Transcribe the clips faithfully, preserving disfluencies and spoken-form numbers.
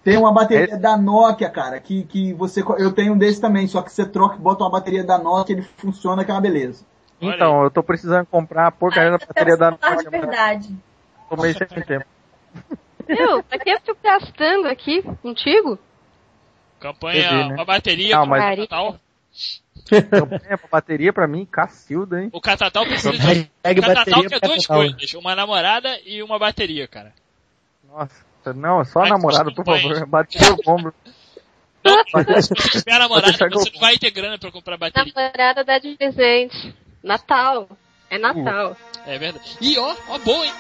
Tem uma bateria é... da Nokia, cara, que, que você... Eu tenho um desse também, só que você troca e bota uma bateria da Nokia, ele funciona, que é uma beleza. Então, eu tô precisando comprar a porcaria da bateria da Nokia. De verdade. Tô meio sem tempo. Meu, pra que eu fico gastando aqui contigo? Campanha, Entendi, né? uma bateria Não, pro mas- Catatal. Campanha pra bateria pra mim, Cacilda, hein? O Catatal precisa de... Hashtag O Catatal bateria quer pro duas Catatal. coisas, uma namorada e uma bateria, cara. Nossa, não, só Vai, namorado, por vai. favor. Bateria o ombro. Não, se você tiver a namorada, deixar que eu- você não vai ter grana pra comprar bateria. Namorada dá de presente. Natal. É Natal. É verdade. E ó, ó, boa, hein?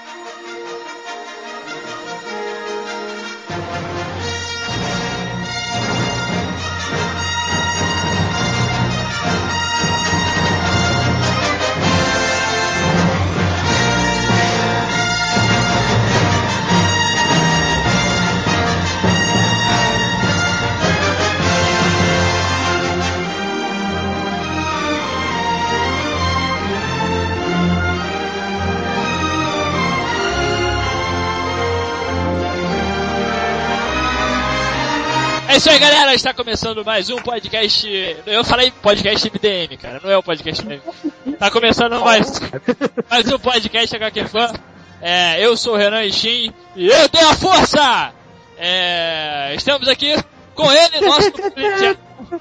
É isso aí, galera. Está começando mais um podcast. Eu falei podcast M D M, cara. Não é o podcast M D M. Está começando mais, mais um podcast H Q Fan. É, eu sou o Renan Ishin e eu tenho a força! É, estamos aqui com ele, nosso policial.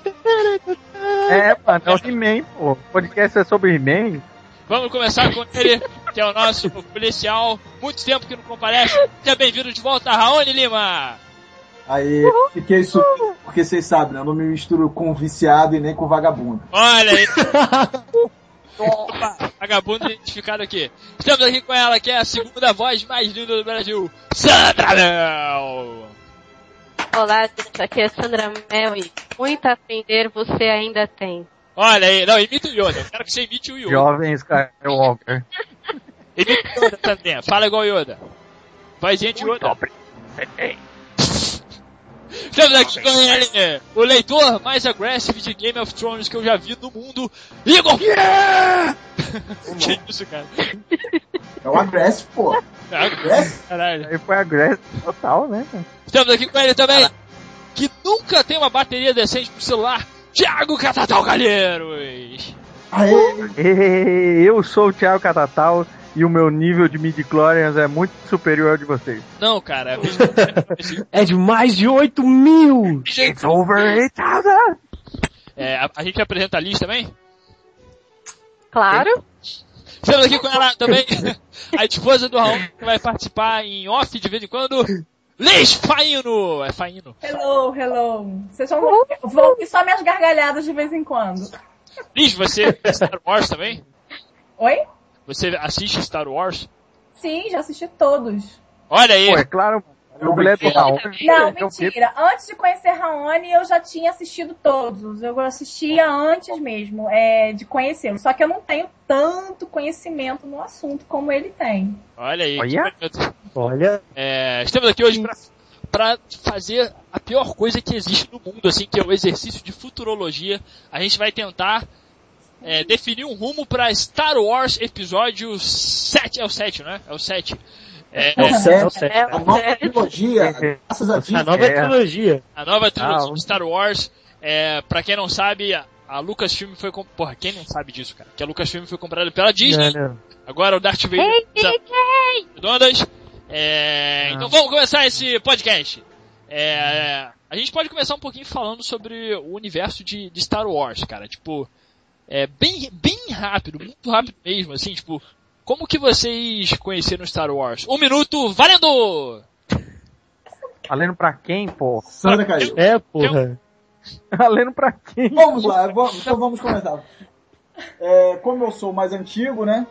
É, mano, é o He-Man, pô. O podcast é sobre He-Man. Vamos começar com ele, que é o nosso policial. Muito tempo que não comparece. Seja bem-vindo de volta, Raoni Lima. Aí, fiquei surpreso, porque vocês sabem, né? Eu não me misturo com viciado e nem com vagabundo. Olha aí. Opa, vagabundo identificado aqui. Estamos aqui com ela, que é a segunda voz mais linda do Brasil, Sandra Mel. Olá, gente. Aqui é Sandra Mel e muito a aprender você ainda tem. Olha aí, não, imita o Yoda. Eu quero que você imite o Yoda. Jovem Skywalker. Imita o Yoda também. Fala igual o Yoda. Vozinha de Yoda. Estamos aqui com ele, o leitor mais agressivo de Game of Thrones que eu já vi no mundo, Igor! Yeah! Que isso, cara? É o Aggressive, pô. É Aggressive? Caralho. Aí foi agressivo total, né? Estamos aqui com ele também, que nunca tem uma bateria decente pro celular, Thiago Catatal Galheiros. Aê! Ei, eu sou o Thiago Catatal e o meu nível de midi-chlorians é muito superior ao de vocês. Não, cara. É de mais de oito mil! It's over eight thousand! É, a, a gente apresenta a Liz também? Claro. Estamos aqui com ela também, a esposa do Raul, que vai participar em off de vez em quando, Liz Faino! É Faino. Hello, hello. Vocês só vão, vão ouvir só minhas gargalhadas de vez em quando. Liz, você é Star Wars também? Oi? Você assiste Star Wars? Sim, já assisti todos. Olha aí. Pô, é claro, a mulher do Raul. Não, mentira. Antes de conhecer Raoni, eu já tinha assistido todos. Eu assistia antes mesmo é, de conhecê-lo. Só que eu não tenho tanto conhecimento no assunto como ele tem. Olha aí. Olha. que bonito. Olha, É, estamos aqui hoje pra, pra fazer a pior coisa que existe no mundo, assim, que é o exercício de futurologia. A gente vai tentar é, definir um rumo pra Star Wars episódio sete. É o sete, né? É o sete. É, É o sete. É, A nova trilogia, graças a a Deus. nova É. trilogia. a nova trilogia Ah, de Star Wars. É, pra quem não sabe, a, a Lucasfilm foi... Com... Porra, quem não sabe disso, cara? Que a Lucasfilm foi comprada pela Disney. Não, não. Agora o Darth Vader... Ei, ei, ei. redondas. É, Ah. então vamos começar esse podcast. É, a gente pode começar um pouquinho falando sobre o universo de, de Star Wars, cara. Tipo, é bem, bem rápido, muito rápido mesmo, assim, tipo, como que vocês conheceram Star Wars? Um minuto, valendo! Valendo pra quem, pô? Sandra caiu. É, porra. Valendo pra quem? Vamos lá, vamos- então vamos começar. É, como eu sou mais antigo, né?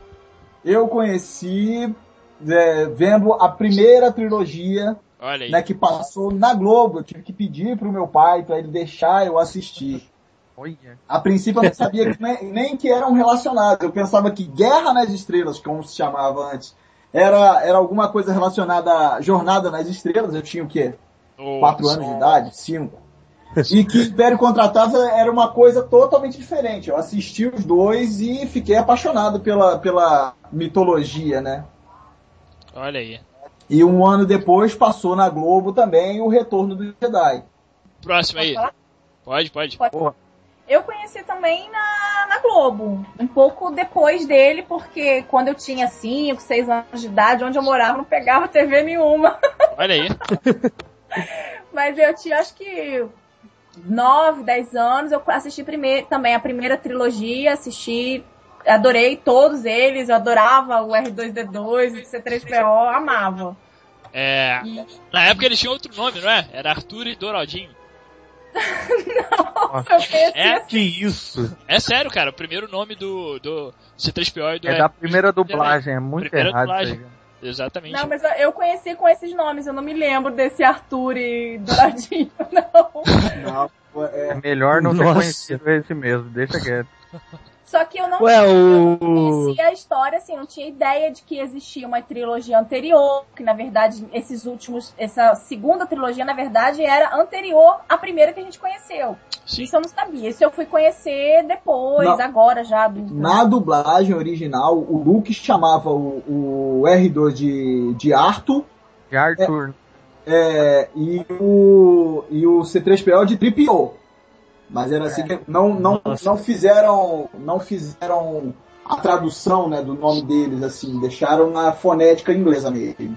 Eu conheci é, vendo a primeira trilogia, Olha aí. né, que passou na Globo. Eu tive que pedir pro meu pai para ele deixar eu assistir. Olha. A princípio eu não sabia que nem, nem que eram relacionados. Eu pensava que Guerra nas Estrelas, como se chamava antes, era, era alguma coisa relacionada à Jornada nas Estrelas. Eu tinha o quê? Oh, Quatro anos de idade? Cinco. E que Império Contra-Ataca era uma coisa totalmente diferente. Eu assisti os dois e fiquei apaixonado pela, pela mitologia, né? Olha aí. E um ano depois passou na Globo também o Retorno do Jedi. Próximo aí. Pode, pode. pode. Eu conheci também na, na Globo, um pouco depois dele, porque quando eu tinha cinco, seis anos de idade, onde eu morava, não pegava T V nenhuma. Olha aí. Mas eu tinha, acho que, nove, dez anos, eu assisti primeiro, também a primeira trilogia, assisti, adorei todos eles, eu adorava o R dois D dois, o C três P O, amava. É, E... Na época eles tinham outro nome, não é? Era Arthur e Doraldinho. Não, eu conheci É? assim. Que isso? É sério, cara, o primeiro nome do, do C três P O e do É R da dois D dois. primeira dublagem, é muito Primeira errado dublagem. isso aí. Exatamente. Não, mas eu conheci com esses nomes, eu não me lembro desse Arthur e Douradinho, não. Não, É é, melhor não ter Nossa. conhecido esse mesmo, deixa quieto. Só que eu não Ué, o... conhecia a história, assim, não tinha ideia de que existia uma trilogia anterior, que na verdade esses últimos, essa segunda trilogia na verdade era anterior à primeira que a gente conheceu. Sim. Isso eu não sabia, isso eu fui conhecer depois, Não. agora já adulta. na dublagem original, o Luke chamava o, o R dois de, de Arthur De Arthur. é, e, o, e o C três P O de três P O. Mas era assim que não, não, não fizeram não fizeram a tradução, né, do nome deles, assim, deixaram na fonética inglesa mesmo.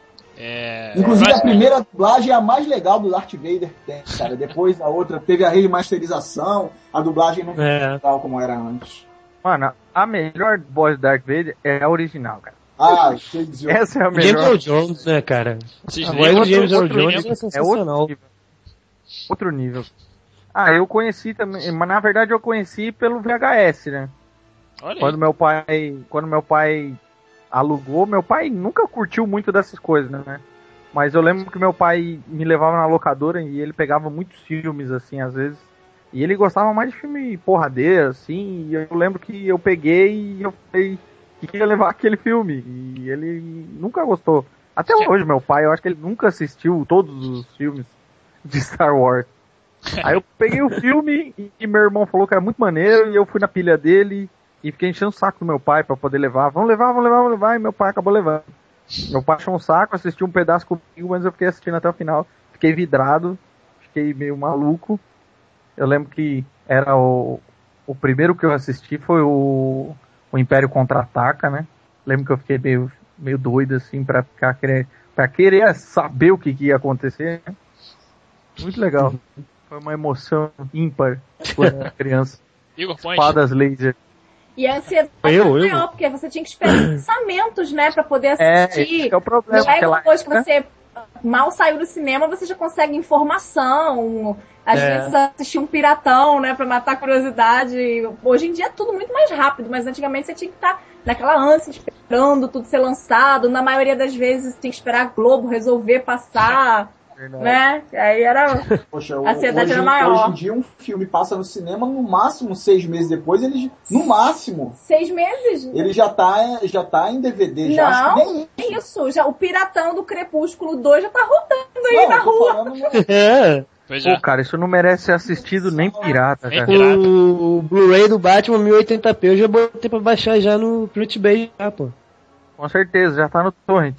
É... Inclusive Mas- a primeira dublagem é a mais legal do Darth Vader que tem, cara. Depois a outra teve a remasterização, a dublagem não foi É. legal como era antes. Mano, a melhor voz do Darth Vader é a original, cara. Ah, vocês Essa é a James melhor. Earl Jones, né, cara? Vocês A lembram? voz do James Earl outro Jones nível. é É outro sensacional. nível. Outro nível. Ah, eu conheci também, mas na verdade eu conheci pelo V H S, né? Olha aí. Quando meu pai, quando meu pai alugou, meu pai nunca curtiu muito dessas coisas, né? Mas eu lembro que meu pai me levava na locadora e ele pegava muitos filmes, assim, às vezes. E ele gostava mais de filme porradeiro, assim. E eu lembro que eu peguei e eu falei que ia levar aquele filme. E ele nunca gostou. Até hoje, meu pai, eu acho que ele nunca assistiu todos os filmes de Star Wars. Aí eu peguei o filme e meu irmão falou que era muito maneiro e eu fui na pilha dele e fiquei enchendo o saco do meu pai pra poder levar. Vamos levar, vamos levar, vamos levar. E meu pai acabou levando. Meu pai achou um saco, assistiu um pedaço comigo, mas eu fiquei assistindo até o final. Fiquei vidrado, fiquei meio maluco. Eu lembro que era o, o primeiro que eu assisti foi o, o Império Contra-Ataca, né? Lembro que eu fiquei meio, meio doido assim pra, ficar, querer, pra querer saber o que, que ia acontecer, né? Muito legal. Foi uma emoção ímpar quando era criança. Igor Point. Espadas laser. E a ansiedade Eu, era eu. maior, porque você tinha que esperar lançamentos, né, pra poder É, assistir. esse que é o problema. Não é aquela depois que época- você mal saiu do cinema, você já consegue informação. Às É. vezes assistir um piratão, né, pra matar a curiosidade. Hoje em dia é tudo muito mais rápido, mas antigamente você tinha que estar naquela ânsia, esperando tudo ser lançado. Na maioria das vezes tinha que esperar a Globo resolver passar, Verdade. né? Aí era... Poxa, A ansiedade hoje, era maior. hoje em dia um filme passa no cinema, no máximo seis meses depois, ele, no máximo, Seis meses? ele já tá, já tá em D V D. Já, acho Não, que nem que isso. Já, o Piratão do Crepúsculo dois já tá rodando aí Não, na eu tô rua. falando no- É. Pois é. Pô, cara, isso não merece ser assistido nem pirata, Nem cara. pirata. O Blu-ray do Batman mil e oitenta p eu já botei pra baixar já no Pirate Bay, já, pô. Com certeza, já tá no torrent.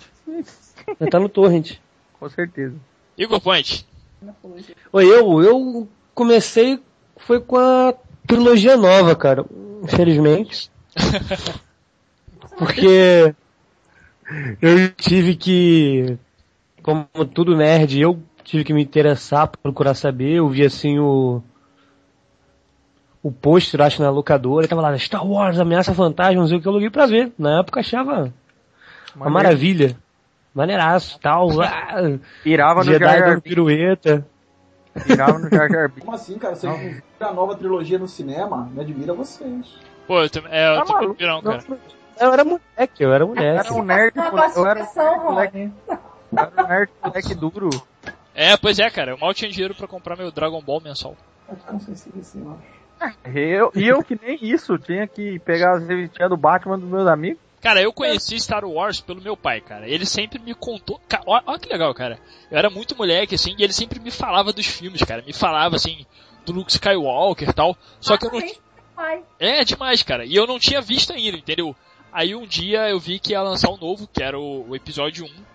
Já tá no torrent. Com certeza. Igor Point. Oi, eu, eu comecei, foi com a trilogia nova, cara, infelizmente. Porque eu tive que, como tudo nerd, eu tive que me interessar, procurar saber, eu vi assim o o pôster, acho, na locadora, e tava lá, Star Wars, Ameaça Fantasma, não sei o que, eu aluguei pra ver. Na época achava uma maravilha. Maneiraço, tal. Ah, Pirava no Jedi Jar Jar dando pirueta. Binks. Pirava no Jar Jar Binks. Como assim, cara? Vocês não viram a nova trilogia no cinema? Me admira vocês. Pô, eu, também- é, eu Tá tô maluco? pirão, cara. Eu era moleque, eu era moleque. Era um nerd, Uma eu era um classificação, moleque, Rony. eu era um nerd moleque duro. É, pois é, cara. Eu mal tinha dinheiro pra comprar meu Dragon Ball mensal. Vai ficar sensível assim, ó. Eu, e eu que nem isso, tinha que pegar as revistinhas do Batman dos meus amigos. Cara, eu conheci Star Wars pelo meu pai, cara. Ele sempre me contou... Ca- Olha, olha que legal, cara. Eu era muito moleque, assim, e ele sempre me falava dos filmes, cara. Me falava, assim, do Luke Skywalker e tal. Só que eu não... Ah, Ai, É demais, cara. E eu não tinha visto ainda, entendeu? Aí um dia eu vi que ia lançar um novo, que era o, o episódio um.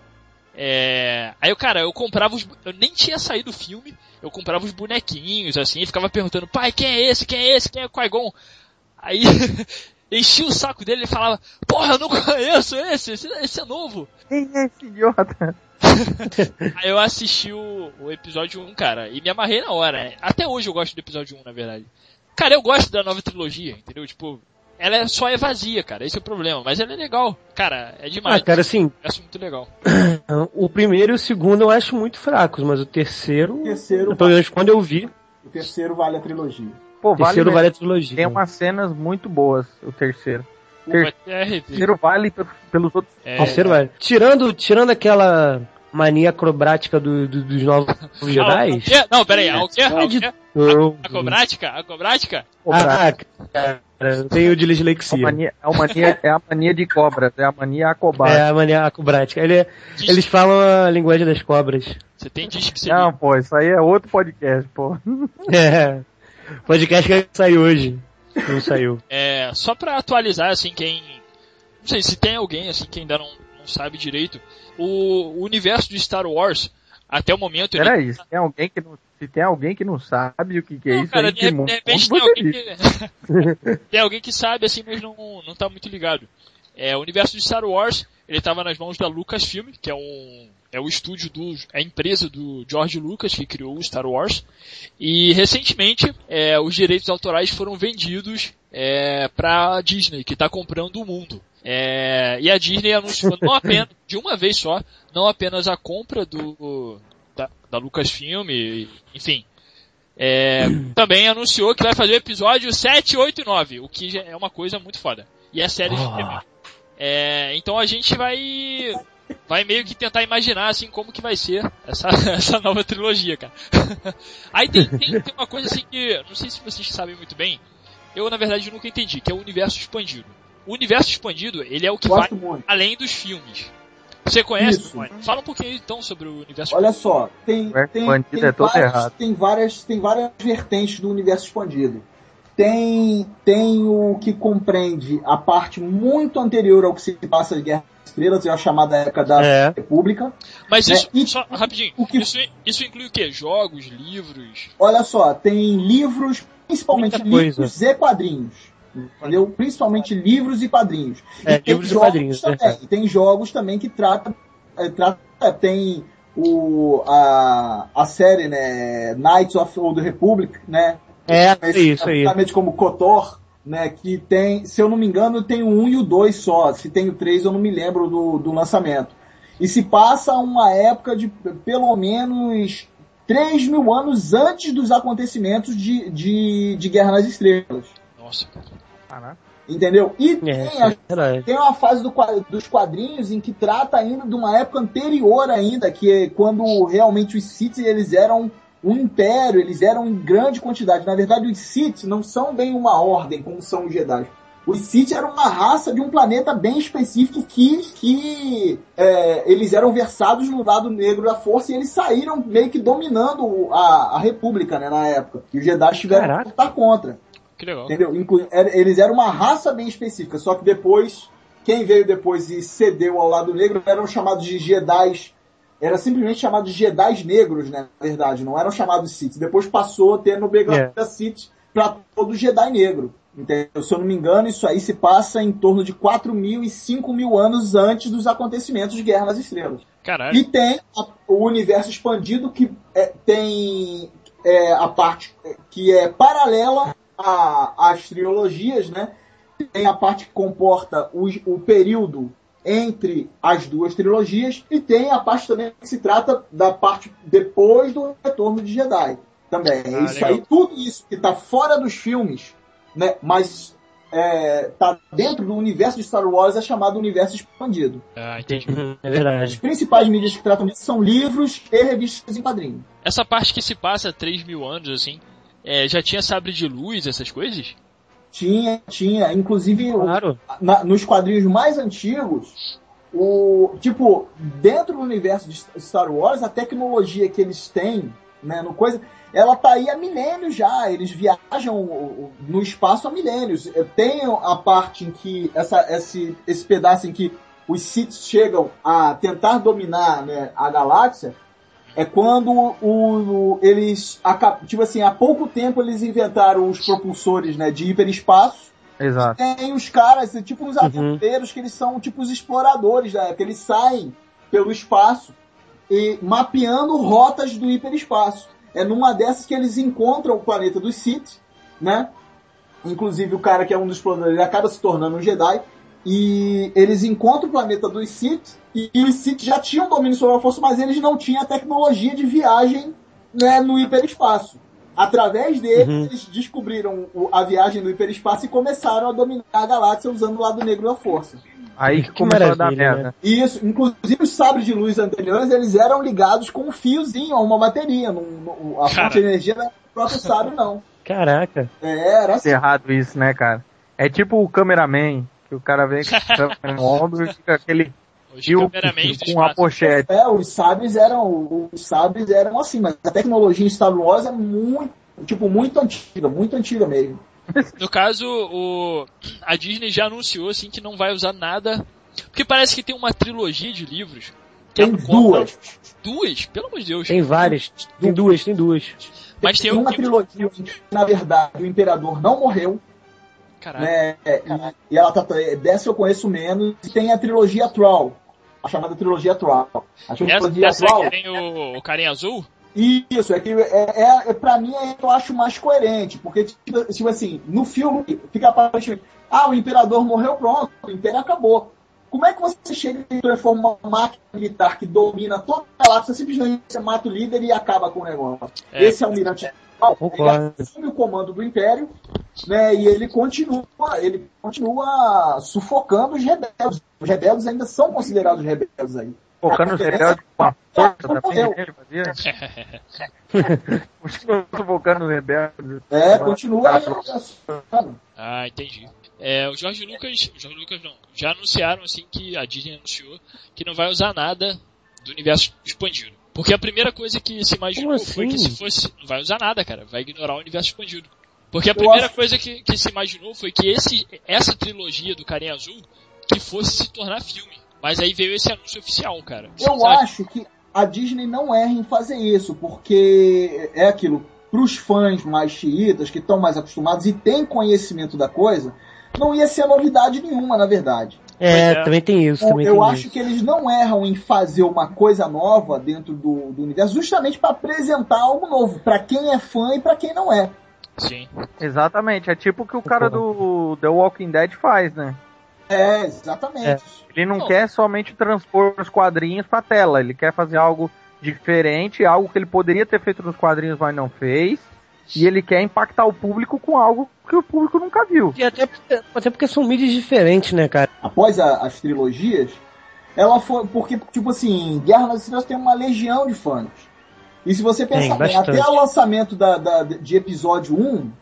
É... Aí, eu, cara, eu comprava os... Eu nem tinha saído o filme, eu comprava os bonequinhos, assim, e ficava perguntando, pai, quem é esse? Quem é esse? Quem é o Qui-Gon? Aí, enchia o saco dele e falava, porra, eu não conheço esse, esse, esse é novo. Quem é esse idiota? Aí eu assisti o, o episódio um, cara, e me amarrei na hora. Até hoje eu gosto do episódio um, na verdade. Cara, eu gosto da nova trilogia, entendeu? Tipo, ela é só é vazia, cara, esse é o problema. Mas ela é legal, cara, é demais. Ah, cara, assim... Eu acho muito legal. O primeiro e o segundo eu acho muito fracos, mas o terceiro... O terceiro... Pelo menos quando eu vi... O terceiro vale a trilogia. Pô, O terceiro vale, vale a trilogia. Tem umas cenas muito boas, o terceiro. Pô, Ter- vai até arrepio. O terceiro vale pe- pelos outros. É, O terceiro vale. Tirando, tirando aquela mania acrobrática do, do- dos novos Ah, o Jedi... quê? Não, pera aí, a o quê? A o de- quê? Eu- A cobrática? A cobrática? Ah, cara, eu tenho É, dislexia. a mania, é, a mania, é a mania de cobras, é a mania acobática. É a mania acrobrática. Ele, eles falam a linguagem das cobras. Você tem disco que você Não, pô, isso aí é outro podcast, pô. É. Podcast que saiu hoje. Não saiu. É, só pra atualizar, assim, quem... Não sei, se tem alguém, assim, que ainda não, não sabe direito. O, o universo de Star Wars, até o momento... ele- Peraí, se tem alguém que não, se tem alguém que não sabe o que, que é Não, isso cara, aí, de, que de mundo repente você tem alguém vive. que... tem alguém que sabe, assim, mas não, não tá muito ligado. É, o universo de Star Wars, ele tava nas mãos da Lucasfilm, que é um... É o estúdio do... É a empresa do George Lucas que criou o Star Wars. E, recentemente, é, os direitos autorais foram vendidos é, pra Disney, que tá comprando o mundo. É, e a Disney anunciou não apenas, de uma vez só, não apenas a compra do, da, da Lucasfilm, e, enfim, é, também anunciou que vai fazer o episódio sete, oito e nove, o que já é uma coisa muito foda. E é série de T V. É, então a gente vai, vai meio que tentar imaginar assim como que vai ser essa, essa nova trilogia, cara. Aí tem, tem, tem uma coisa assim que, não sei se vocês sabem muito bem, eu na verdade nunca entendi, que é o universo expandido. O universo expandido, ele é o que Gosto vai muito. além dos filmes. Você conhece? Isso. Mãe? Fala um pouquinho então sobre o universo Olha expandido. só, tem, O tem, expandido tem, é todo várias, errado. tem, várias, tem várias vertentes do universo expandido. Tem, tem o que compreende a parte muito anterior ao que se passa de Guerra das Estrelas, é a chamada época da É. República. Mas né? isso, E só rapidinho, o que- isso, isso inclui o quê? Jogos, livros? Olha só, tem livros, principalmente Muita coisa. livros e quadrinhos. Entendeu? Principalmente livros e quadrinhos. É, e tem livros e jogos quadrinhos, também. verdade. E tem jogos também que tratam. É, trata, tem o, a, a série, né? Knights of Old Republic, né? É, Esse- isso aí. Exatamente como KOTOR, né? Que tem, se eu não me engano, tem o um e o dois só. Se tem o três, eu não me lembro do, do lançamento. E se passa uma época de pelo menos três mil anos antes dos acontecimentos de, de, de Guerra nas Estrelas. Nossa, Caraca. Entendeu? E É, tem, isso a- é verdade. tem uma fase do qua- dos quadrinhos em que trata ainda de uma época anterior ainda, que é quando realmente os Sith eles eram um império, eles eram em grande quantidade. Na verdade, os Sith não são bem uma ordem como são os Jedi. Os Sith eram uma raça de um planeta bem específico que, que é, eles eram versados no lado negro da força e eles saíram meio que dominando a, a República, né, na época. E os Jedi tiveram Caraca. que lutar contra. que legal. Entendeu? Inclu- er- Eles eram uma raça bem específica, só que depois, quem veio depois e cedeu ao lado negro eram chamados de Jedis. Era simplesmente chamado de Jedis negros, né? Na verdade, não eram chamados Sith. Depois passou a ter no background É. da Sith para todo Jedi negro. Entendeu? Se eu não me engano, isso aí se passa em torno de quatro mil e cinco mil anos antes dos acontecimentos de Guerra nas Estrelas. Caralho. E tem a- o universo expandido que é, tem é, a parte que é paralela a- às trilogias, né? Tem a parte que comporta o, o período entre as duas trilogias e tem a parte também que se trata da parte depois do Retorno de Jedi. Também. Ah, isso legal. aí, tudo isso que está fora dos filmes, né? Mas é, tá dentro do universo de Star Wars é chamado universo expandido. Ah, entendi. Uhum, é As verdade. principais mídias que tratam disso são livros e revistas em quadrinhos. Essa parte que se passa três mil anos, assim, é, já tinha sabre de luz, essas coisas? Tinha, tinha, inclusive Claro. na- nos quadrinhos mais antigos, o tipo, dentro do universo de Star Wars, a tecnologia que eles têm, né, no coisa, ela tá aí há milênios já, eles viajam o- o- no espaço há milênios. Tem a parte em que, essa, esse, esse pedaço em que os Sith chegam a tentar dominar, né, a galáxia, é quando o, o, eles, tipo assim, há pouco tempo eles inventaram os propulsores, né, de hiperespaço. Exato. Tem os caras, tipo os aventureiros, uhum. que eles são tipo os exploradores da época, eles saem pelo espaço e mapeando rotas do hiperespaço. É numa dessas que eles encontram o planeta dos Sith, né? Inclusive o cara que é um dos exploradores, ele acaba se tornando um Jedi. E eles encontram o planeta dos Sith, e, e os Sith já tinham domínio sobre a força, mas eles não tinham a tecnologia de viagem, né, no hiperespaço. Através deles, uhum. eles descobriram o, a viagem no hiperespaço e começaram a dominar a galáxia usando o lado negro da força. Aí que começou a dar merda. Isso, inclusive os sabres de luz anteriores, eles eram ligados com um fiozinho a uma bateria. Não, não, a fonte de energia não era o próprio sabre, não. Caraca. É, era assim. É errado isso, né, cara? É tipo o cameraman, que o cara vem com o câmera no ombro e fica aquele fio com a pochete. É, os sabres eram, os sabres eram assim, mas a tecnologia em Star Wars é muito, tipo, muito antiga, muito antiga mesmo. No caso, o, a Disney já anunciou assim que não vai usar nada, porque parece que tem uma trilogia de livros. Que tem duas. Duas? Pelo amor de Deus. Tem várias. Tem duas, tem duas. Mas tem, tem uma trilogia que, na verdade, o Imperador não morreu. Caralho. Né, e, e ela tá, dessa eu conheço menos. E tem a trilogia Troll, a chamada trilogia Troll. A trilogia essa, essa que tem o, o carinha azul? Isso, é que é, é, é, pra mim é, eu acho mais coerente, porque tipo, tipo assim, no filme fica aparentemente, ah, o Imperador morreu, pronto, o Império acabou. Como é que você chega e transforma uma máquina militar que domina toda a galáxia, simplesmente você mata o líder e acaba com o negócio? É. Esse é o Almirante Troll, ele assume o comando do Império, né, e ele continua, ele continua sufocando os rebeldes. Os rebeldes ainda são considerados rebeldes aí. Sufocando os rebeldes com a força da filha dele, fazia? Continua sufocando os rebeldes. É, continua. Ah, entendi. É, o Jorge Lucas, Jorge Lucas não, já anunciaram assim que a Disney anunciou que não vai usar nada do universo expandido. Porque a primeira coisa que se imaginou assim? foi que se fosse, não vai usar nada, cara, vai ignorar o universo expandido. Porque a primeira acho... coisa que, que se imaginou foi que esse, essa trilogia do Carinha Azul que fosse se tornar filme. Mas aí veio esse anúncio oficial, cara. Eu Sabe? acho que a Disney não erra em fazer isso, porque é aquilo, pros fãs mais xiitas, que estão mais acostumados e têm conhecimento da coisa, não ia ser novidade nenhuma, na verdade. É, é. também tem isso. Também eu tem acho isso. que eles não erram em fazer uma coisa nova dentro do, do universo, justamente para apresentar algo novo, para quem é fã e para quem não é. Sim. Exatamente, é tipo o que o cara do The Walking Dead faz, né? É, exatamente. É. Ele não, não quer somente transpor os quadrinhos pra tela, ele quer fazer algo diferente, algo que ele poderia ter feito nos quadrinhos, mas não fez, e ele quer impactar o público com algo que o público nunca viu. E até, até porque são mídias diferentes, né, cara? Após a, as trilogias, ela foi, porque, tipo assim, Guerra nas Estrelas tem uma legião de fãs. E se você pensar bem, até o lançamento da, da, de episódio um,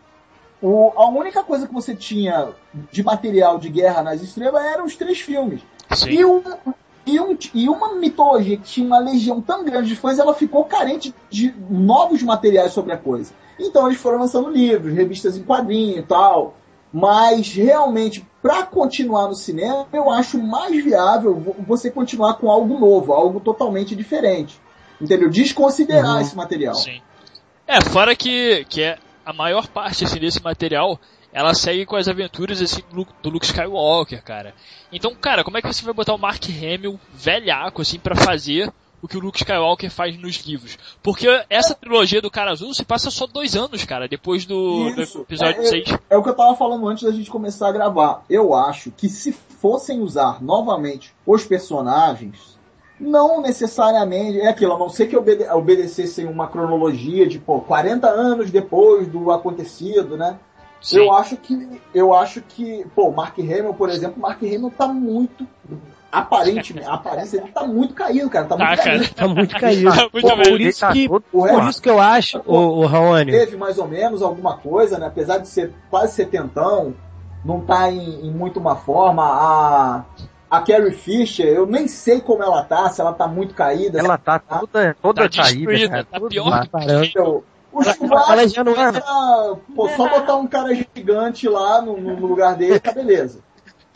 o, a única coisa que você tinha de material de Guerra nas Estrelas eram os três filmes. E, um, e, um, e uma mitologia que tinha uma legião tão grande de fãs, ela ficou carente de novos materiais sobre a coisa. Então eles foram lançando livros, revistas em quadrinho e tal. Mas realmente, para continuar no cinema, eu acho mais viável você continuar com algo novo, algo totalmente diferente. Entendeu? Desconsiderar uhum. esse material. Sim. É, fora que, que é a maior parte assim, desse material, ela segue com as aventuras assim, do, do Luke Skywalker, cara. Então, cara, como é que você vai botar o Mark Hamill velhaco assim pra fazer o que o Luke Skywalker faz nos livros? Porque essa trilogia do Cara Azul se passa só dois anos, cara, depois do, do episódio é, seis. É, é o que eu tava falando antes da gente começar a gravar. Eu acho que se fossem usar novamente os personagens, não necessariamente, é aquilo, a não ser que obede- obedecessem uma cronologia de, pô, quarenta anos depois do acontecido, né? Sim. Eu acho que, eu acho que, pô, Mark Hamill, por exemplo, Mark Hamill tá muito, aparentemente, a aparência dele tá muito caído, cara, tá, tá muito cara. caído. Tá muito caído. Tá muito pô, por, isso que, por isso que eu acho, o, o Raoni... Teve mais ou menos alguma coisa, né? Apesar de ser quase setentão, não tá em, em muito uma forma, a... A Carrie Fisher, eu nem sei como ela tá, se ela tá muito caída. Ela tá toda, toda tá caída, cara. Tá pior que o o Chewbacca, ela já não é... pô, só botar um cara gigante lá no, no lugar dele, tá beleza.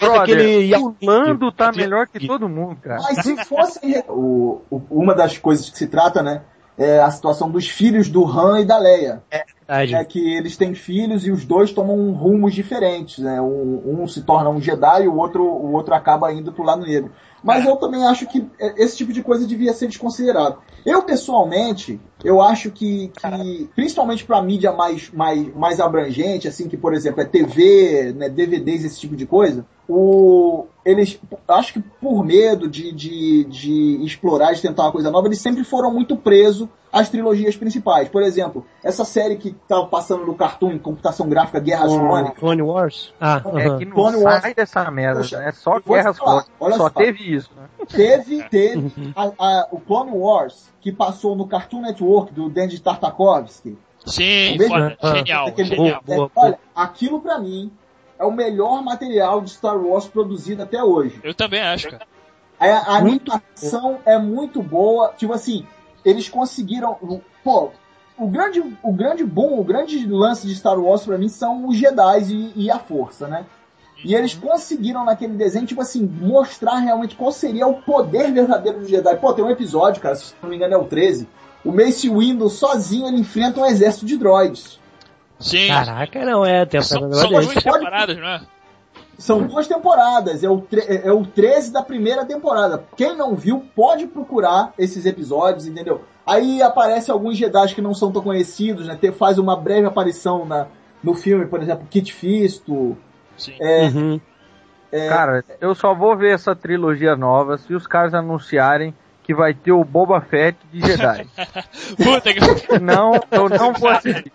Brother, aquele o Lando tá melhor que todo mundo, cara. Mas se fosse o, o- uma das coisas que se trata, né, é a situação dos filhos do Han e da Leia. Verdade. É que eles têm filhos e os dois tomam rumos diferentes, né? Um, um se torna um Jedi e o outro, o outro acaba indo pro lado negro. Mas eu também acho que esse tipo de coisa devia ser desconsiderado. Eu, pessoalmente, eu acho que, que principalmente para mídia mais, mais, mais abrangente, assim, que, por exemplo, é T V, né, D V Ds, esse tipo de coisa, o, eles, acho que por medo de, de, de explorar, de tentar uma coisa nova, eles sempre foram muito presos às trilogias principais. Por exemplo, essa série que estava passando no Cartoon, em computação gráfica, Guerras Clônicas. Clone Wars? Ah, É aham. que não Clone sai Wars. dessa merda, Poxa, né? É só eu vou guerras te falar, clônicas. olha Só só. teve isso, né? Teve, teve a- a- o Clone Wars, que passou no Cartoon Network, do Dendy Tartakovsky. Sim, O mesmo- foda. Ah, Genial, Aquele- genial. Boa, boa, é, olha, aquilo pra mim é o melhor material de Star Wars produzido até hoje. Eu também acho, cara. A, a Muito animação é muito boa. Tipo assim, eles conseguiram. Pô, o grande, o grande boom, o grande lance de Star Wars pra mim são os Jedi e, e a Força, né? E eles conseguiram naquele desenho, tipo assim, mostrar realmente qual seria o poder verdadeiro do Jedi. Pô, tem um episódio, cara, se não me engano é o treze. O Mace Windu sozinho ele enfrenta um exército de droids. Sim. Caraca, não, é, tem a São, parada são dele. duas temporadas, não é? São duas temporadas, é o, tre- é o treze da primeira temporada. Quem não viu, pode procurar esses episódios, entendeu? Aí aparecem alguns Jedi que não são tão conhecidos, né? Tem- faz uma breve aparição na, no filme, por exemplo, Kit Fisto. Sim. É, Uhum. Cara, eu só vou ver essa trilogia nova se os caras anunciarem que vai ter o Boba Fett de Jedi. Puta que. Senão, eu não vou assistir.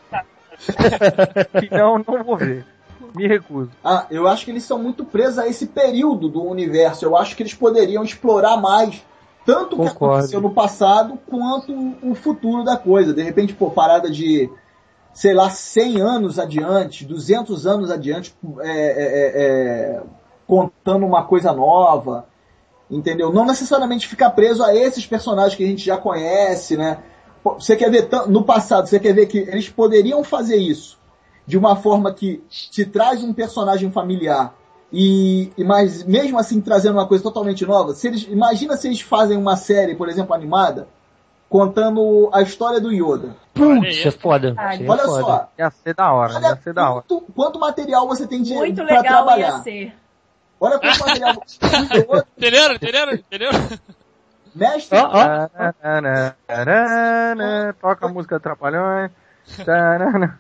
Senão, não vou ver. Me recuso. Ah, eu acho que eles são muito presos a esse período do universo. Eu acho que eles poderiam explorar mais tanto o que Concordo. aconteceu no passado quanto o futuro da coisa. De repente, pô, parada de, sei lá, cem anos adiante, duzentos anos adiante, é, é, é, contando uma coisa nova, entendeu? Não necessariamente ficar preso a esses personagens que a gente já conhece, né? Pô, você quer ver, tan- no passado, você quer ver que eles poderiam fazer isso de uma forma que te traz um personagem familiar e, e mas mesmo assim trazendo uma coisa totalmente nova. Se eles, imagina se eles fazem uma série, por exemplo, animada, contando a história do Yoda. Putz, é foda. Isso é Olha foda. só, Ia ser da hora, ia olha ser da hora. quanto, quanto material você tem de, Muito pra legal ia trabalhar. ser. Olha quanto material. O Yoda, Entenderam? Entenderam? Entenderam? mestre, Ó, ó. Tarana, tarana, toca a música Trapalhões. Tarana.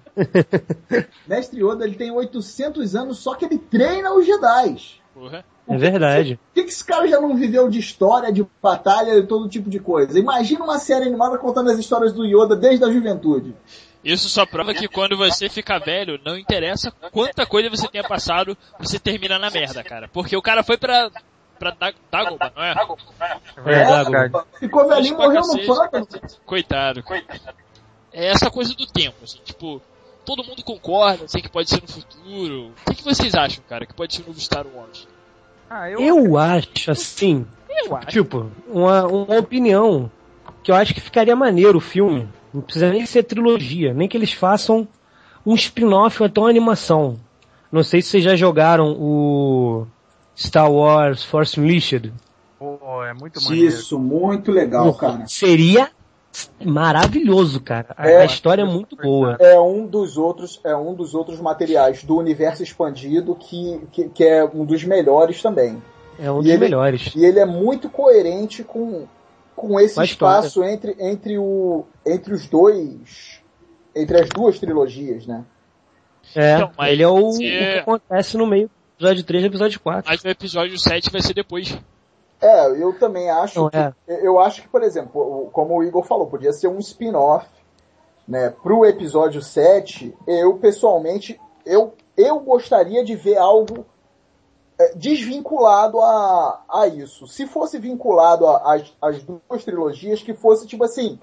mestre Yoda, ele tem oitocentos anos, só que ele treina os Jedi. Porra. É verdade. Por que, que esse cara já não viveu de história, de batalha e todo tipo de coisa? Imagina uma série animada contando as histórias do Yoda desde a juventude. Isso só prova que quando você fica velho, não interessa quanta coisa você tenha passado, você termina na merda, cara. Porque o cara foi pra. pra Dag- Dagobah, não é? É, Dago. Ficou velhinho e Pra morreu no cacete. pântano. Coitado. É essa coisa do tempo, assim, tipo, todo mundo concorda, assim, que pode ser no futuro. O que, que vocês acham, cara, que pode ser o novo Star Wars? Ah, eu, Eu acho, assim, Eu acho. tipo, uma, uma opinião que eu acho que ficaria maneiro o filme. Não precisa nem ser trilogia, nem que eles façam um spin-off ou até uma animação. Não sei se vocês já jogaram o Star Wars Force Unleashed. Pô, é muito maneiro. Isso, muito legal, cara. Seria maravilhoso, cara. A, É. a história é muito boa. É um dos outros, é um dos outros materiais do universo expandido que, que, que é um dos melhores também. É um E dos ele- melhores. E ele é muito coerente com, com esse Com a história. espaço entre, entre, o, entre os dois, entre as duas trilogias, né? É, Então, mas ele é o, se- o que acontece no meio do episódio três e episódio quatro. Mas o episódio sete vai ser depois. É, eu também acho Não, que, é. eu acho que, por exemplo, o- como o Igor falou, podia ser um spin-off, né, pro episódio sete. Eu, pessoalmente, eu, eu gostaria de ver algo é, desvinculado a, a isso. Se fosse vinculado a- às às duas trilogias, que fosse tipo assim,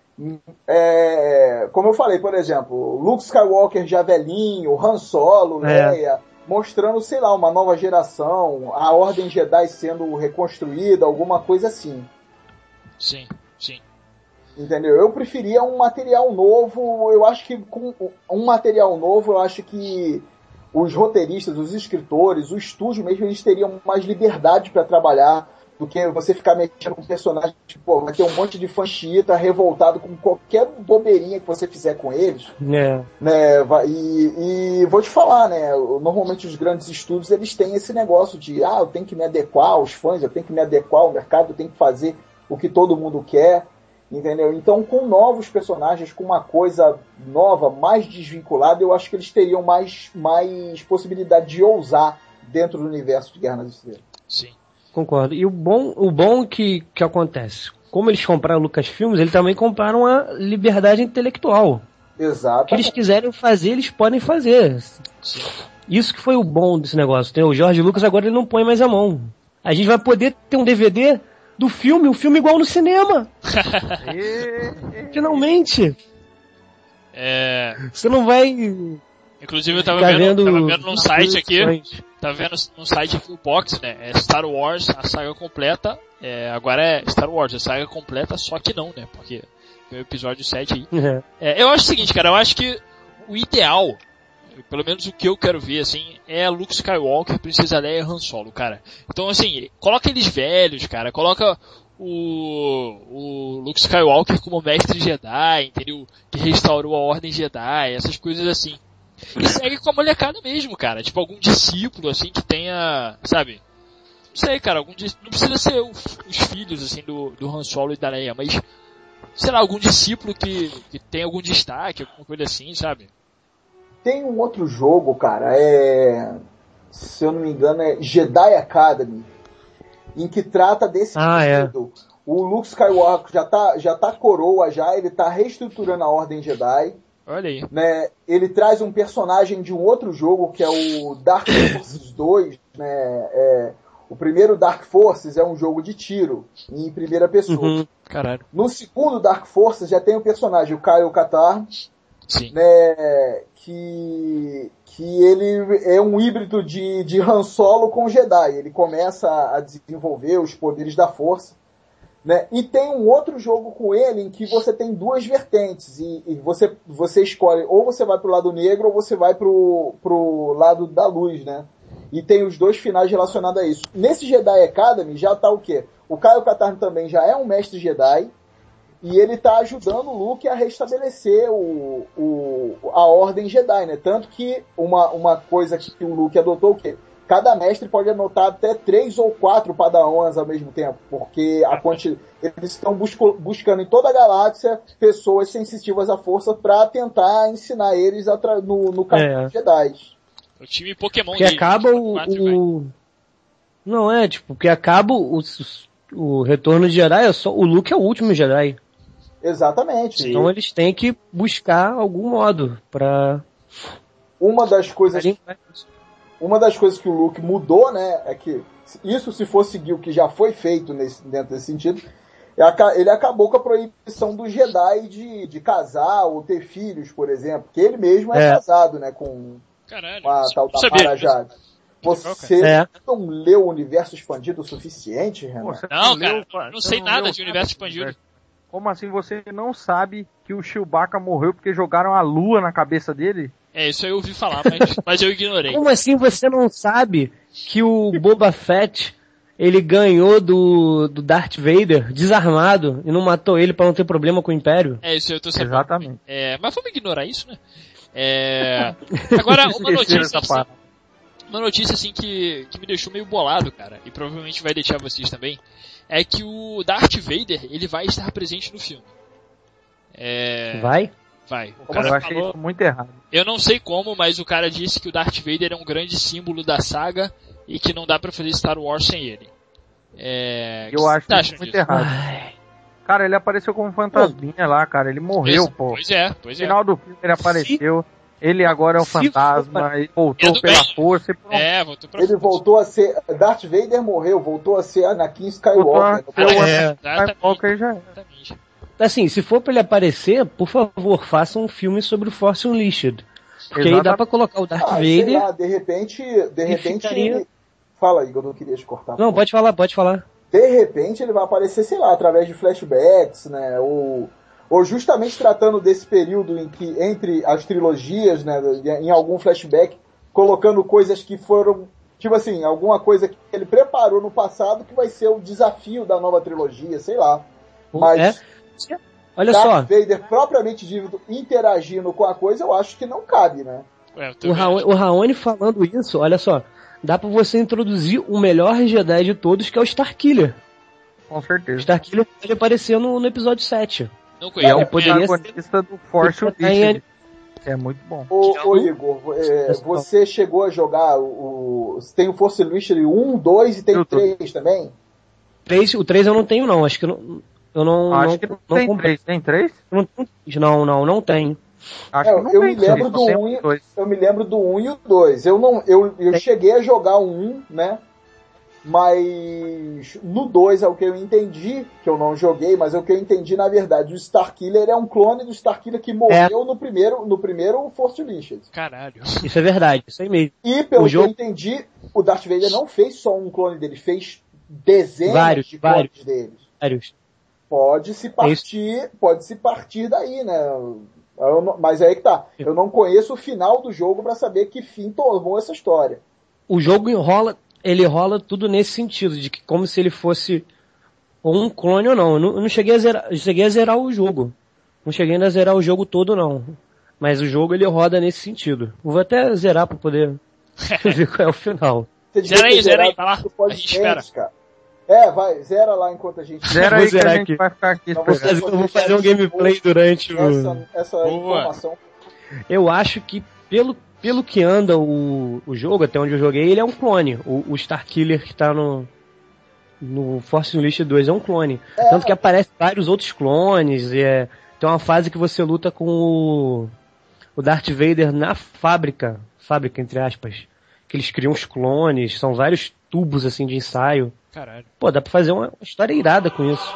é, como eu falei, por exemplo, Luke Skywalker já velhinho, Han Solo, É. Leia, mostrando, sei lá, uma nova geração, a Ordem Jedi sendo reconstruída, alguma coisa assim. Sim, sim. Entendeu? Eu preferia um material novo. Eu acho que com um material novo, eu acho que os roteiristas, os escritores, o estúdio mesmo, eles teriam mais liberdade para trabalhar do que você ficar mexendo com um personagem, tipo, vai ter um monte de fã xiita revoltado com qualquer bobeirinha que você fizer com eles. É. Né, vai- e, e vou te falar, né? Normalmente os grandes estúdios, eles têm esse negócio de, ah, eu tenho que me adequar aos fãs, eu tenho que me adequar ao mercado, eu tenho que fazer o que todo mundo quer, entendeu? Então, com novos personagens, com uma coisa nova, mais desvinculada, eu acho que eles teriam mais, mais possibilidade de ousar dentro do universo de Guerra nas Estrelas. Sim. Concordo. E o bom, o bom que, que acontece, como eles compraram o Lucasfilmes, eles também compraram a liberdade intelectual. Exato. O que eles quiserem fazer, eles podem fazer. Sim. Isso que foi o bom desse negócio. Tem o George Lucas, agora ele não põe mais a mão. A gente vai poder ter um D V D do filme, um filme igual no cinema. Finalmente. É, Você não vai inclusive eu tava ficar vendo, vendo, tava vendo num site aqui, produções. tava vendo num site aqui o box, né? É Star Wars, a saga completa. É, agora é Star Wars, a saga completa, só que não, né? Porque tem o episódio sete aí. É. É, eu acho o seguinte, cara, eu acho que o ideal, pelo menos o que eu quero ver, assim, é Luke Skywalker, Princesa Leia e Han Solo, cara. Então, assim, coloca eles velhos, cara, coloca o, o Luke Skywalker como mestre Jedi, entendeu? Que restaurou a Ordem Jedi, essas coisas assim. E segue com a molecada mesmo, cara, tipo algum discípulo, assim, que tenha, sabe? Não sei, cara, algum dis... não precisa ser o, os filhos, assim, do, do Han Solo e da Leia, mas, sei lá, algum discípulo que, que tenha algum destaque, alguma coisa assim, sabe? Tem um outro jogo, cara, é... se eu não me engano, é Jedi Academy, em que trata desse Ah, é. período. O Luke Skywalker já tá, já tá coroa já, ele tá reestruturando a Ordem Jedi, Olha aí. né? Ele traz um personagem de um outro jogo, que é o Dark Forces dois, né? É, o primeiro Dark Forces é um jogo de tiro, em primeira pessoa. Uhum. Caralho. No segundo Dark Forces já tem o personagem, o Kyle Katarn, Sim. né, que, que ele é um híbrido de, de Han Solo com Jedi. Ele começa a desenvolver os poderes da força, né, e tem um outro jogo com ele em que você tem duas vertentes e, e você, você escolhe ou você vai pro lado negro ou você vai pro, pro lado da luz, né? E tem os dois finais relacionados a isso. Nesse Jedi Academy já tá o quê? O Kyle Katarn também já é um mestre Jedi, e ele tá ajudando o Luke a restabelecer o, o, a Ordem Jedi, né? Tanto que uma, uma coisa que o Luke adotou, o quê? Cada mestre pode anotar até três ou quatro padawans ao mesmo tempo, porque a quanti... eles estão busco... buscando em toda a galáxia pessoas sensitivas à força para tentar ensinar eles a tra... no, no caminho É. dos Jedi. O time Pokémon Porque dele, acaba o, quatro e vai. o... Não é, tipo, porque acaba o, o Retorno de Jedi, é só, o Luke é o último Jedi. Exatamente. Então eles têm que buscar algum modo pra... Uma das coisas Uma das coisas que o Luke mudou, né, é que isso, se for seguir o que já foi feito nesse, dentro desse sentido, ele acabou com a proibição do Jedi de, de casar ou ter filhos, por exemplo, que ele mesmo é, É. casado, né, com Caralho, a não tal da sabia. Marajade. Você É. não leu o Universo Expandido o suficiente, Pô, Renan? você Não, leu, cara, não você sei nada leu de Universo Expandido. Como assim você não sabe que o Chewbacca morreu porque jogaram a lua na cabeça dele? É, isso aí eu ouvi falar, mas, mas eu ignorei. Como assim você não sabe que o Boba Fett ele ganhou do, do Darth Vader desarmado e não matou ele pra não ter problema com o Império? É, isso aí eu tô sabendo. Exatamente. É, mas vamos ignorar isso, né? É... Agora, uma Esqueceram notícia, essa assim, parada. uma notícia assim que, que me deixou meio bolado, cara, e provavelmente vai deixar vocês também, é que o Darth Vader, ele vai estar presente no filme. É... Vai? Vai. O Eu cara achei falou, isso muito errado. eu não sei como, mas o cara disse que o Darth Vader é um grande símbolo da saga e que não dá pra fazer Star Wars sem ele. É... Eu acho Tá isso achando muito disso? errado. Ai. Cara, ele apareceu como fantasminha lá, cara. Ele morreu, Pois- pô. Pois é, pois No é. final do filme ele apareceu. Ele agora é um Se fantasma. for- Ele voltou Tudo pela bem. força e pronto. É, voltou pra Ele voltou a ser... Darth Vader morreu, voltou a ser Anakin Voltou a Skywalker. ser o É. Anakin Skywalker e já era. Exatamente. Assim, se for pra ele aparecer, por favor, faça um filme sobre o Force Unleashed. Porque aí dá Exatamente. pra colocar o Darth Ah, sei Vader... lá, de repente... De repente ficaria- ele... Fala, Igor, eu não queria te cortar. Não, pode falar, pode falar. De repente ele vai aparecer, sei lá, através de flashbacks, né? Ou, ou justamente tratando desse período em que, entre as trilogias, né? Em algum flashback, colocando coisas que foram, tipo assim, alguma coisa que ele preparou no passado que vai ser o desafio da nova trilogia, sei lá. Mas é. Olha Darth só. Vader propriamente dito interagindo com a coisa, eu acho que não cabe, né? É, O Raoni, o Raoni falando isso, olha só, dá pra você introduzir o melhor Jedi de todos, que é o Starkiller. Com certeza. O Starkiller pode aparecer no, no episódio sete. Não E é conheço. o Ele poderia protagonista do Force Unleashed, que é muito bom. Ô, ô Igor, é, você chegou a jogar o, o. Tem o Force Unleashed um, dois e tem o três também? três, o três eu não tenho, não. Acho que eu não. Eu não, Acho não, que não, não tem comprei. três. Tem três? Não, não, não, não tem. Acho É, que não eu, tem me lembro três, do só tem um, e- dois. eu me lembro do um e o dois. Eu, não, eu, eu Tem. cheguei a jogar o um, né? Mas no dois é o que eu entendi, que eu não joguei, mas é o que eu entendi na verdade. O Starkiller é um clone do Starkiller que morreu no primeiro, no primeiro Force Unleashed. Caralho. Isso é verdade, isso aí mesmo. E pelo O que jogo- eu entendi, o Darth Vader não fez só um clone dele, fez dezenas Vários, de clones vários. deles. Vários. Pode se partir, pode se partir daí, né? Eu não- mas aí que tá. Eu não conheço o final do jogo pra saber que fim tomou essa história. O jogo enrola, ele rola tudo nesse sentido, de que como se ele fosse ou um clone ou não. Eu não, eu não cheguei a zerar, eu cheguei a zerar o jogo. Não cheguei ainda a zerar o jogo todo, não. Mas o jogo ele roda nesse sentido. Eu vou até zerar pra poder ver qual é o final. Você devia Zera aí, ter zera aí, zerado tá lá. isso pode A gente ser, espera. cara. É, vai, zera lá enquanto a gente... Zera Vou aí que zerar a gente aqui. vai ficar aqui Não, vou esperando. fazer- Eu vou fazer um gameplay durante o... Essa, essa Boa. informação. Eu acho que pelo, pelo que anda o, o jogo, até onde eu joguei, ele é um clone. O, o Starkiller que tá no, no Force Unleashed dois é um clone. É. Tanto que aparece vários outros clones. E é, tem uma fase que você luta com o, o Darth Vader na fábrica. Fábrica, entre aspas. Que eles criam os clones. São vários tubos assim de ensaio. Caralho. Pô, dá pra fazer uma história irada com isso.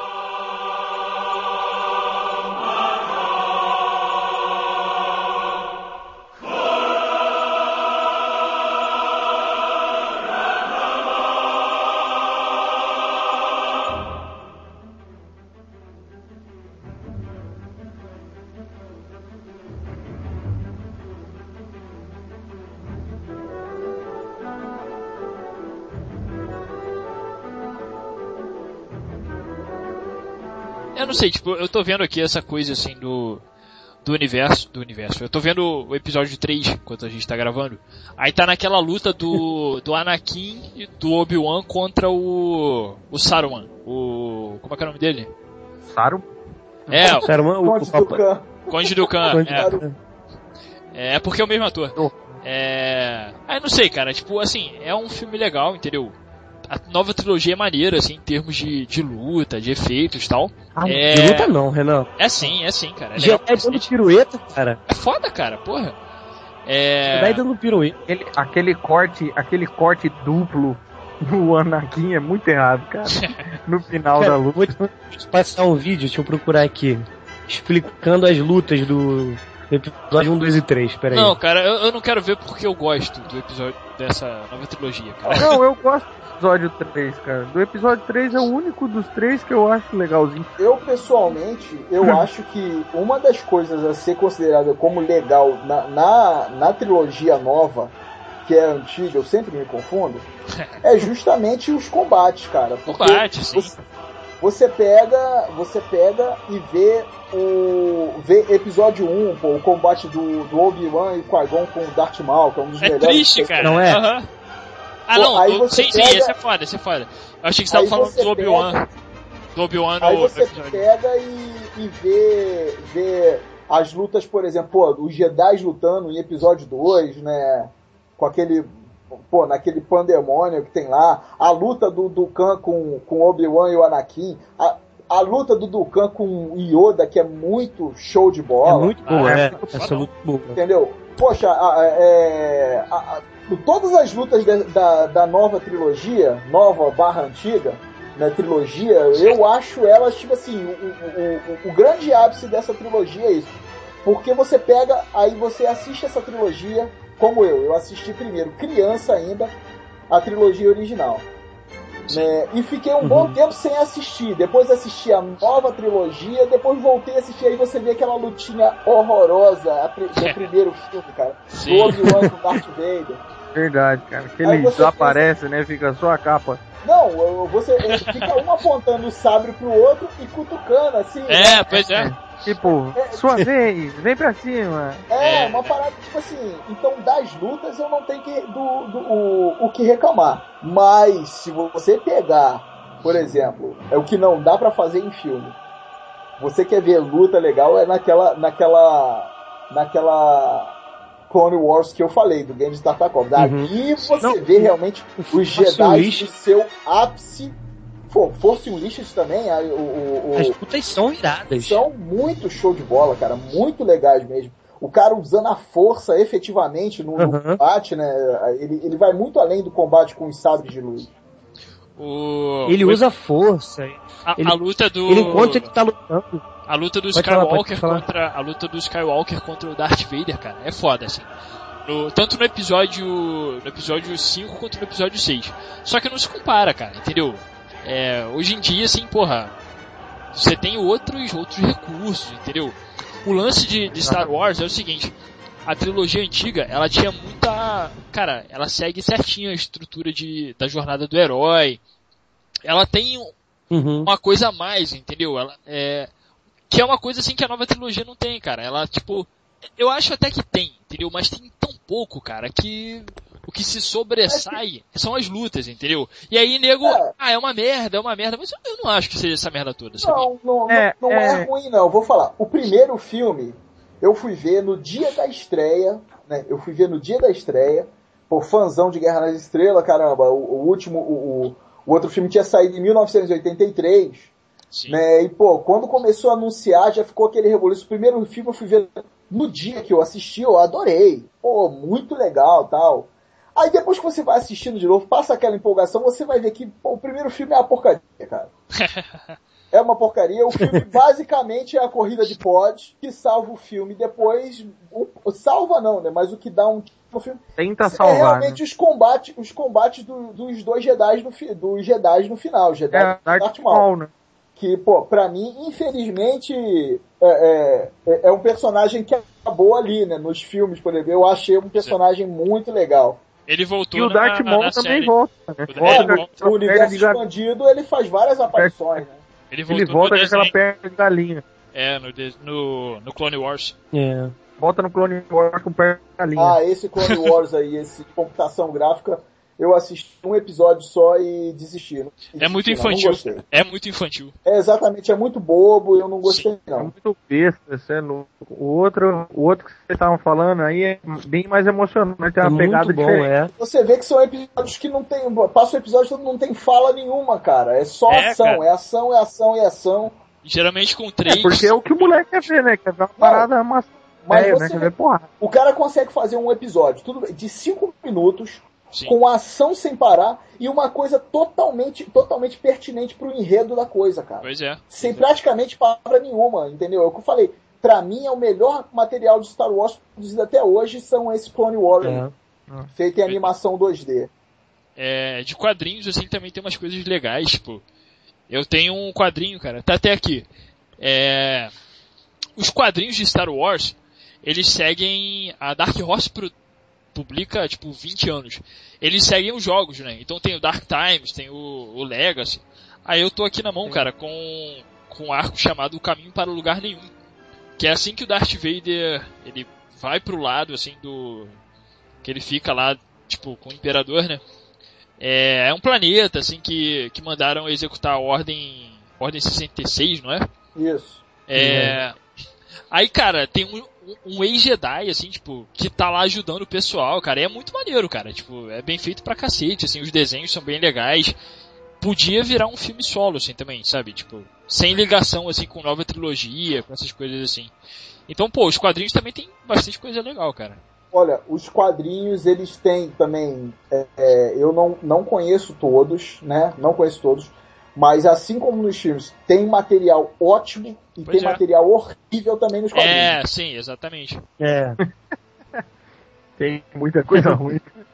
Eu não sei, tipo, eu tô vendo aqui essa coisa assim do. Do universo. Do universo. Eu tô vendo o episódio três enquanto a gente tá gravando. Aí tá naquela luta do. do Anakin e do Obi-Wan contra o. O Saruman. O. Como é que é o nome dele? Saru? É, o Sério, o, o, Conte do Khan. Conde do Khan. Conde É. do Khan. É, é porque é o mesmo ator. É. Ah, eu não sei, cara. Tipo, assim, é um filme legal, entendeu? A nova trilogia é maneira, assim, em termos de, de luta, de efeitos e tal. Ah, É- de luta não, Renan. É sim, é sim, cara. É, legal pra Jedi dando cacete. pirueta, cara. É foda, cara, porra. É. Jedi dando pirueta. Aquele, aquele corte, aquele corte duplo no Anakin é muito errado, cara. No final Cara, da luta. vou te, vou te passar um vídeo, deixa eu procurar aqui, explicando as lutas do, do episódio um, dois e três, peraí. Não, cara, eu, eu não quero ver porque eu gosto do episódio dessa nova trilogia, cara. Não, eu gosto do episódio três, cara. Do episódio três é o único dos três que eu acho legalzinho. Eu, pessoalmente, eu acho que uma das coisas a ser considerada como legal na, na, na trilogia nova, que é antiga, eu sempre me confundo, é justamente os combates, cara. Porque Combate, sim. Você, você pega, você pega e vê o vê episódio um, pô, o combate do, do Obi-Wan e Qui-Gon com o Darth Maul, que é um dos É melhores. triste, cara. Não é? Aham. Ah, Pô, não, aí eu- você sim, sim, pega- esse é foda, esse é foda. Eu achei que você Aí tava falando você do Obi-Wan. pega- Do Obi-Wan Aí no você episódio. pega e, e vê, vê as lutas, por exemplo, pô, os Jedi lutando em episódio dois, né? Com aquele. Pô, naquele pandemônio que tem lá. A luta do Dukan com, com Obi-Wan e o Anakin. A, a luta do Dukan com o Yoda, que é muito show de É bola. muito Ah, boa, é é. muito Essa foda. luta boa. Entendeu? Poxa, a- a- é, a- a- todas as lutas de- da, da nova trilogia, nova barra antiga, né, trilogia, eu acho elas, tipo assim, o, o, o, o grande ápice dessa trilogia é isso. Porque você pega, aí você assiste essa trilogia, como eu, eu assisti primeiro, criança ainda, a trilogia original. Né? E fiquei um uhum. bom tempo sem assistir. Depois assisti a nova trilogia, depois voltei a assistir. Aí você vê aquela lutinha horrorosa do primeiro filme, cara. Do Obi-Wan com Darth Vader. Verdade, cara. Que ele desaparece, pensa... né? Fica só a capa. Não, você fica um apontando o sabre pro outro e cutucando, assim. É, né? pois é. Tipo, é, sua vez, vem pra cima. É, é, uma parada, tipo assim, então das lutas eu não tenho que, do, do, o, o que reclamar. Mas, se você pegar, por exemplo, é o que não dá pra fazer em filme. Você quer ver luta legal, é naquela, naquela, naquela Clone Wars que eu falei, do Game de Tartakovsky. Daqui uhum. você não, vê realmente os Jedi do seu ápice. Pô, fosse um lixo isso também. O, o, o... As lutas são iradas. São muito show de bola, cara. Muito legais mesmo. O cara usando a força efetivamente no, uhum. no combate, né? Ele, ele vai muito além do combate com os sabres de luz. O... Ele o... usa força. A, ele, a luta do... Ele enquanto ele tá lutando. A luta do pode Skywalker falar, contra... A luta do Skywalker contra o Darth Vader, cara, é foda, assim. No, tanto no episódio... No episódio cinco quanto no episódio seis. Só que não se compara, cara, entendeu? É, hoje em dia, assim, porra, você tem outros, outros recursos, entendeu? O lance de, de Star Wars é o seguinte, a trilogia antiga, ela tinha muita... Cara, ela segue certinho a estrutura de, da jornada do herói. Ela tem uhum. uma coisa a mais, entendeu? Ela, é, que é uma coisa, assim, que a nova trilogia não tem, cara. Ela, tipo... Eu acho até que tem, entendeu? Mas tem tão pouco, cara, que... O que se sobressai são as lutas, entendeu? E aí, nego, é. ah, é uma merda, é uma merda, mas eu não acho que seja essa merda toda, sabe? Não, não, é, não, não é... é ruim, não. Vou falar, o primeiro filme, eu fui ver no dia da estreia, né? Eu fui ver no dia da estreia, pô, fãzão de Guerra nas Estrelas, caramba, o, o último, o, o outro filme tinha saído em mil novecentos e oitenta e três, Sim. né? E, pô, quando começou a anunciar, já ficou aquele rebuliço. O primeiro filme eu fui ver no dia que eu assisti, eu adorei. Pô, muito legal, tal. Aí depois que você vai assistindo de novo, passa aquela empolgação, você vai ver que pô, o primeiro filme é uma porcaria, cara. É uma porcaria. O filme basicamente é a corrida de pod que salva o filme. Depois, o, salva não, né? Mas o que dá um no filme tenta salvar, é realmente né? os combates, os combates do, dos dois Jedi no, dos Jedi no final. Jedi é, Darth Maul, né? Que, pô, pra mim, infelizmente, é, é, é um personagem que acabou ali, né? Nos filmes, por exemplo. Eu achei um personagem muito legal. Ele voltou e o Darth na, Maul na também série. volta, né? O, é, no universo expandido ele faz várias aparições, né? Ele, voltou ele volta com aquela perna de galinha. É, no, no, no Clone Wars. É. Volta no Clone Wars com perna de galinha. Ah, esse Clone Wars aí, esse de computação gráfica, eu assisti um episódio só e desisti. Não desisti é muito não, infantil. Não é muito infantil. É, exatamente, é muito bobo, eu não gostei. Sim. Não. É muito besta, você é louco. O outro, o outro que vocês estavam falando aí é bem mais emocionante, tem uma é pegada bom, diferente. É. Você vê que são episódios que não tem. Passa o episódio todo não tem fala nenhuma, cara. É só é, ação, cara. é ação, é ação, é ação. Geralmente com três. É porque é o que o moleque quer ver, né? Quer ver uma não, parada massa. Mas é, você né? Quer ver porra. O cara consegue fazer um episódio tudo bem, de cinco minutos. Sim. Com ação sem parar e uma coisa totalmente, totalmente pertinente pro enredo da coisa, cara. Pois é. Sem praticamente palavra nenhuma, entendeu? É o que eu falei. Pra mim, é o melhor material de Star Wars produzido até hoje são esses Clone Wars, é. feito em animação dois D. É, de quadrinhos, assim, também tem umas coisas legais, tipo... Eu tenho um quadrinho, cara, tá até aqui. É, os quadrinhos de Star Wars, eles seguem a Dark Horse pro... publica, tipo, vinte anos. Eles seguem os jogos, né? Então tem o Dark Times, tem o, o Legacy. Aí eu tô aqui na mão, Sim. cara, com, com um arco chamado O Caminho para o Lugar Nenhum. Que é assim que o Darth Vader, ele vai pro lado, assim, do... que ele fica lá, tipo, com o Imperador, né? É, é um planeta, assim, que, que mandaram executar a Ordem... Ordem sessenta e seis, não é? Isso. É... Uhum. Aí, cara, tem um, um ex-Jedi, assim, tipo, que tá lá ajudando o pessoal, cara. E é muito maneiro, cara. Tipo, é bem feito pra cacete, assim, os desenhos são bem legais. Podia virar um filme solo, assim, também, sabe? Tipo, sem ligação, assim, com nova trilogia, com essas coisas assim. Então, pô, os quadrinhos também tem bastante coisa legal, cara. Olha, os quadrinhos, eles têm também... É, é, eu não, não conheço todos, né? Não conheço todos. Mas assim como nos filmes, tem material ótimo e pois tem é. material horrível também nos quadrinhos. É, sim, exatamente. É. Tem muita coisa ruim.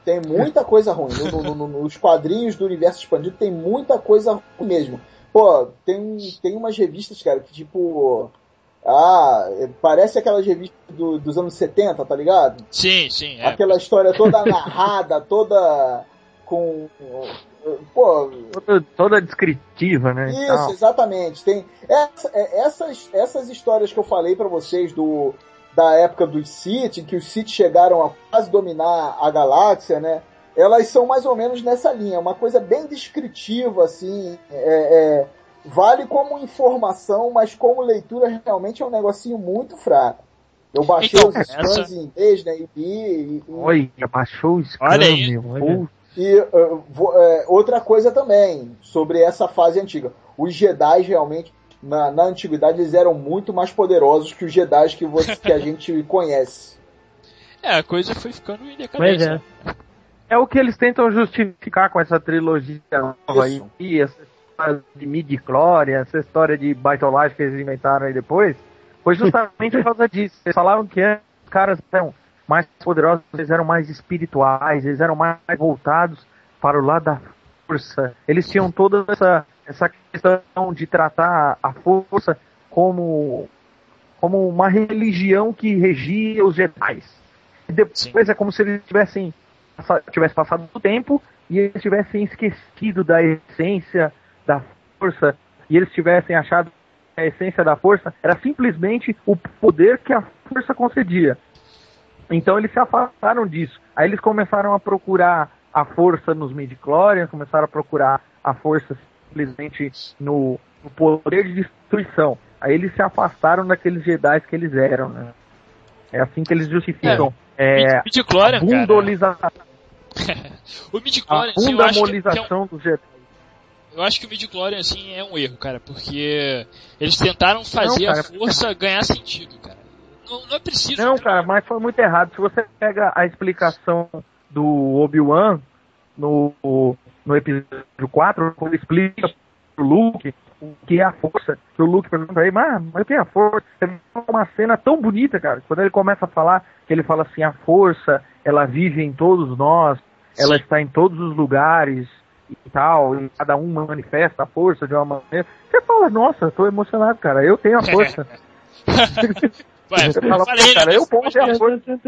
Tem muita coisa ruim. No, no, no, nos quadrinhos do universo expandido tem muita coisa ruim mesmo. Pô, tem, tem umas revistas, cara, que tipo... Ah, parece aquelas revistas do, dos anos setenta, tá ligado? Sim, sim. É. Aquela história toda narrada, toda com... Pô, toda, toda descritiva, né? Isso, Tal. exatamente. Tem essa, essas, essas histórias que eu falei pra vocês do, da época dos Sith, que os Sith chegaram a quase dominar a galáxia, né? Elas são mais ou menos nessa linha, uma coisa bem descritiva, assim, é, é, vale como informação, mas como leitura realmente é um negocinho muito fraco. Eu baixei então, os scans essa... em inglês, né? E, e, e... Oi, baixou o scan, olha aí. meu. Olha. E uh, vou, uh, outra coisa também, sobre essa fase antiga. Os Jedi realmente, na, na antiguidade, eles eram muito mais poderosos que os Jedi que, você, que a gente conhece. É, a coisa foi ficando em decadência. É. é o que eles tentam justificar com essa trilogia nova aí, e essa história de midi-chlorian, essa história de baitolagem que eles inventaram aí depois, foi justamente por causa disso. Eles falaram que os caras eram mais poderosos, eles eram mais espirituais, eles eram mais voltados para o lado da força. Eles tinham toda essa, essa questão de tratar a força como, como uma religião que regia os Jedi. E depois Sim. é como se eles tivessem, tivessem passado o tempo e eles tivessem esquecido da essência da força, e eles tivessem achado que a essência da força era simplesmente o poder que a força concedia. Então eles se afastaram disso. Aí eles começaram a procurar a força nos midi-chlorians, começaram a procurar a força simplesmente no, no poder de destruição. Aí eles se afastaram daqueles Jedi que eles eram, né? É assim que eles justificam. É, é, midi-chlorian, bundolização. O midi-chlorian, a bundamolização dos Jedi. Eu acho que o midi-chlorian, assim, é um erro, cara, porque eles tentaram fazer Não, cara, a força ganhar sentido, cara. Não, não é preciso. Não, cara, mas foi muito errado. Se você pega a explicação do Obi-Wan no, no episódio quatro, quando explica pro Luke o que é a força, que o Luke pergunta pra ele, mas, mas o que é a força? É uma cena tão bonita, cara. Quando ele começa a falar, que ele fala assim, a força, ela vive em todos nós, ela Sim. está em todos os lugares e tal, e cada um manifesta a força de uma maneira. Você fala, nossa, tô emocionado, cara, eu tenho a força. Ué, você fala, falei, cara, né? eu posso ter a força.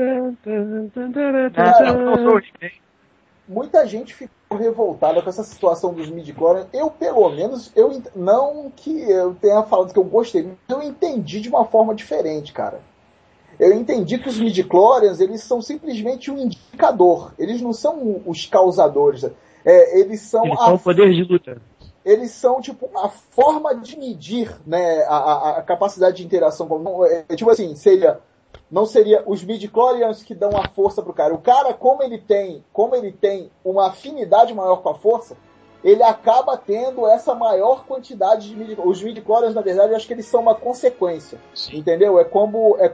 Cara, eu não sou... Muita gente ficou revoltada com essa situação dos midi-chlorians. Eu, pelo menos, eu não que eu tenha falado que eu gostei, mas eu entendi de uma forma diferente, cara. Eu entendi que os midi-chlorians, eles são simplesmente um indicador. Eles não são os causadores. É, eles são eles são o poder de luta. Eles são, tipo, a forma de medir, né, a, a, a capacidade de interação. Com, é, tipo assim, seria... Não seria os midi-chlorians que dão a força pro cara. O cara, como ele tem, como ele tem uma afinidade maior com a força, ele acaba tendo essa maior quantidade de midi-chlorians. Os midi-chlorians, na verdade, eu acho que eles são uma consequência. Sim. Entendeu? É como, é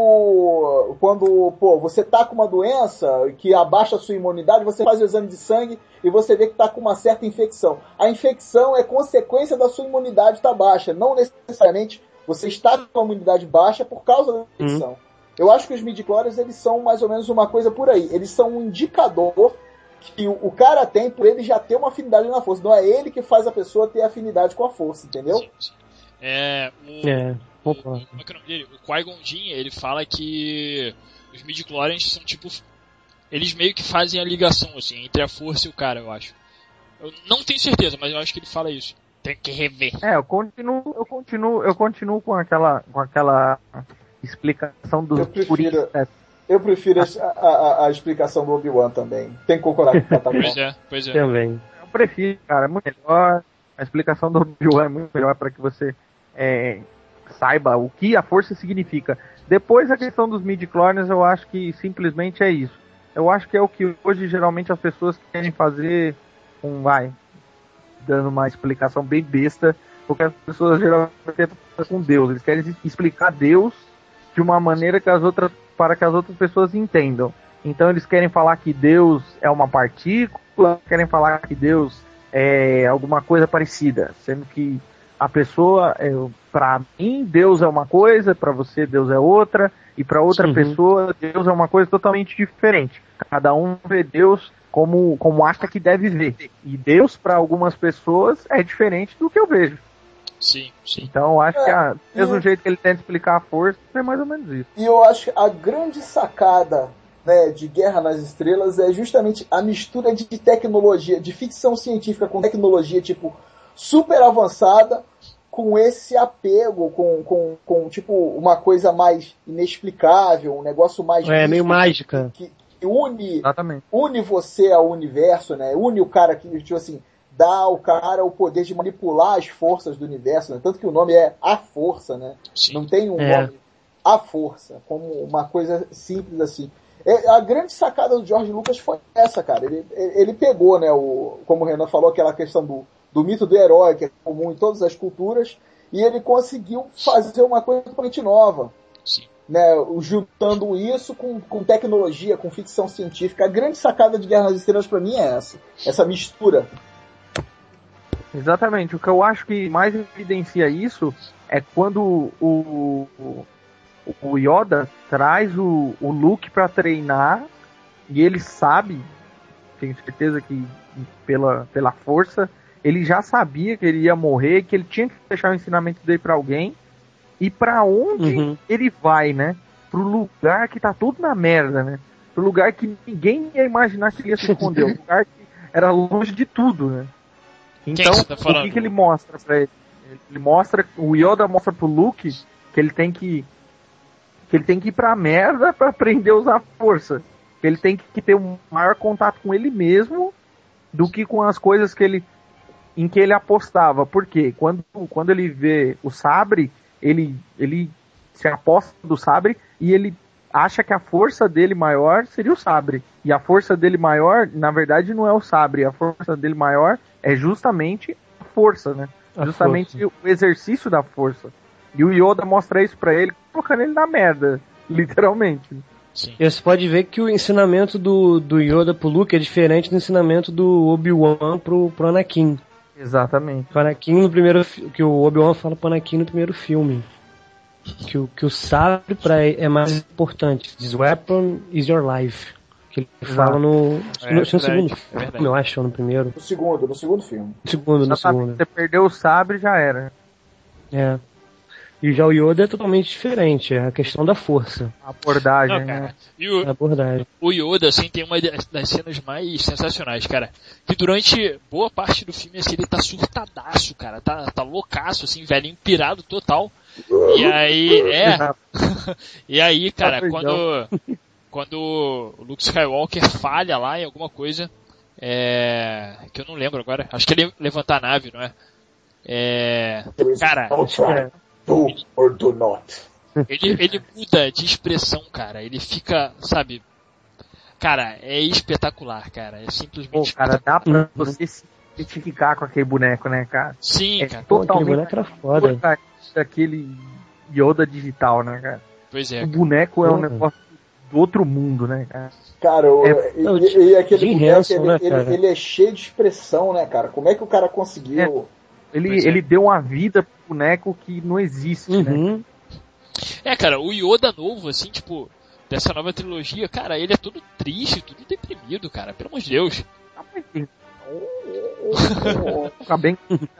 como quando, pô, você tá com uma doença que abaixa a sua imunidade, você faz o exame de sangue e você vê que tá com uma certa infecção. A infecção é consequência da sua imunidade estar baixa. Não necessariamente você está com a imunidade baixa por causa da infecção. Hum. Eu acho que os midi-chlorians, eles são mais ou menos uma coisa por aí. Eles são um indicador que o, o cara tem por ele já ter uma afinidade na força. Não é ele que faz a pessoa ter afinidade com a força, entendeu? Sim, sim. É, o, é, o, o, como é que é o nome dele? O Qui-Gon Jinn, ele fala que os midi-chlorians são tipo... Eles meio que fazem a ligação, assim, entre a força e o cara, eu acho. Eu não tenho certeza, mas eu acho que ele fala isso. Tem que rever. É, eu continuo, eu continuo, eu continuo com aquela... Com aquela... explicação dos eu prefiro, eu prefiro a, a, a explicação do Obi-Wan também. Tem que concordar com o Catacomb. Pois é, pois é. Também. Eu prefiro, cara, é muito melhor. A explicação do Obi-Wan é muito melhor para que você é, saiba o que a força significa. Depois a questão dos midi-chlorians, eu acho que simplesmente é isso. Eu acho que é o que hoje geralmente as pessoas querem fazer um, vai, dando uma explicação bem besta, porque as pessoas geralmente tentam fazer com Deus. Eles querem explicar Deus de uma maneira que as outras, para que as outras pessoas entendam. Então eles querem falar que Deus é uma partícula, querem falar que Deus é alguma coisa parecida, sendo que a pessoa, é, pra mim Deus é uma coisa, pra você Deus é outra, e pra outra Sim. pessoa Deus é uma coisa totalmente diferente. Cada um vê Deus como, como acha que deve ver. E Deus, pra algumas pessoas, é diferente do que eu vejo. Sim, sim. Então eu acho É, que a, do mesmo e- jeito que ele tenta explicar a força, é mais ou menos isso. E eu acho que a grande sacada, né, de Guerra nas Estrelas é justamente a mistura de tecnologia, de ficção científica com tecnologia, tipo, super avançada, com esse apego, com, com, com tipo, uma coisa mais inexplicável, um negócio mais... É, meio místico, mágica. Que, que une, Exatamente. une você ao universo, né? Une o cara que, tipo assim, dá ao cara o poder de manipular as forças do universo, né? Tanto que o nome é A Força, né? Sim. Não tem um É. nome A Força, como uma coisa simples assim. É, a grande sacada do George Lucas foi essa, cara. Ele, ele pegou, né, o, como o Renan falou, aquela questão do, do mito do herói, que é comum em todas as culturas, e ele conseguiu fazer uma coisa totalmente nova. Sim. Né, juntando isso com, com tecnologia, com ficção científica. A grande sacada de Guerra nas Estrelas pra mim é essa. Essa mistura. Exatamente. O que eu acho que mais evidencia isso é quando o, o, o Yoda traz o, o Luke pra treinar e ele sabe, tenho certeza que pela, pela força, ele já sabia que ele ia morrer, que ele tinha que deixar o ensinamento dele pra alguém. E pra onde Uhum. ele vai, né? Pro lugar que tá tudo na merda, né? Pro lugar que ninguém ia imaginar que ele ia se esconder. Um lugar que era longe de tudo, né? Então, que você tá falando? o que, que ele mostra pra ele? Ele mostra, o Yoda mostra pro Luke que ele tem que que ele tem que ir pra merda pra aprender a usar a força. Que ele tem que ter um maior contato com ele mesmo do que com as coisas que ele em que ele apostava. Por quê? Quando, quando ele vê o sabre, ele, ele se aposta do sabre e ele acha que a força dele maior seria o sabre. E a força dele maior, na verdade, não é o sabre. A força dele maior é justamente a força, né? A justamente força. o exercício da força. E o Yoda mostra isso pra ele, colocando ele na merda, literalmente. Sim. E você pode ver que o ensinamento do, do Yoda pro Luke é diferente do ensinamento do Obi-Wan pro, pro Anakin. Exatamente. O Anakin no primeiro fi- que o Obi-Wan fala pro Anakin no primeiro filme. Que o, que o sabre pra ele é mais importante. This weapon is your life. Que ele Exato. fala no, É no, no verdade, segundo é filme, verdade. eu acho, ou no primeiro. No segundo, no segundo filme. No segundo, no Exatamente. segundo. Você perdeu o sabre, já era. É. E já o Yoda é totalmente diferente, é a questão da força, A abordagem, Não, né? cara. E o, a abordagem. o Yoda, assim, tem uma das das cenas mais sensacionais, cara. Que durante boa parte do filme, assim, ele tá surtadaço, cara. Tá, tá loucaço, assim, velhinho pirado total. E aí, é. E aí, cara, Tá quando, quando o Luke Skywalker falha lá em alguma coisa, é. Que eu não lembro agora. Acho que ele levantar a nave, não é? É. Cara, É. Do or do not. ele, ele muda de expressão, cara. Ele fica, sabe. Cara, é espetacular, cara. É Pô, simplesmente. cara, dá pra Uhum. você se identificar com aquele boneco, né, cara? Sim, É cara. Pô, aquele totalmente boneco era foda. daquele Yoda digital, né, cara? Pois é. O boneco é um Porra. negócio do outro mundo, né, cara? Cara, o- É, e, não, e- e aquele Jim boneco, Henson, ele, né, ele- cara? ele é cheio de expressão, né, cara? Como é que o cara conseguiu... Ele, Pois é. ele deu uma vida pro boneco que não existe, né? Uhum. É, cara, o Yoda novo, assim, tipo, dessa nova trilogia, cara, ele é todo triste, tudo deprimido, cara, pelo amor de Deus. Ah, mas tem- Fica bem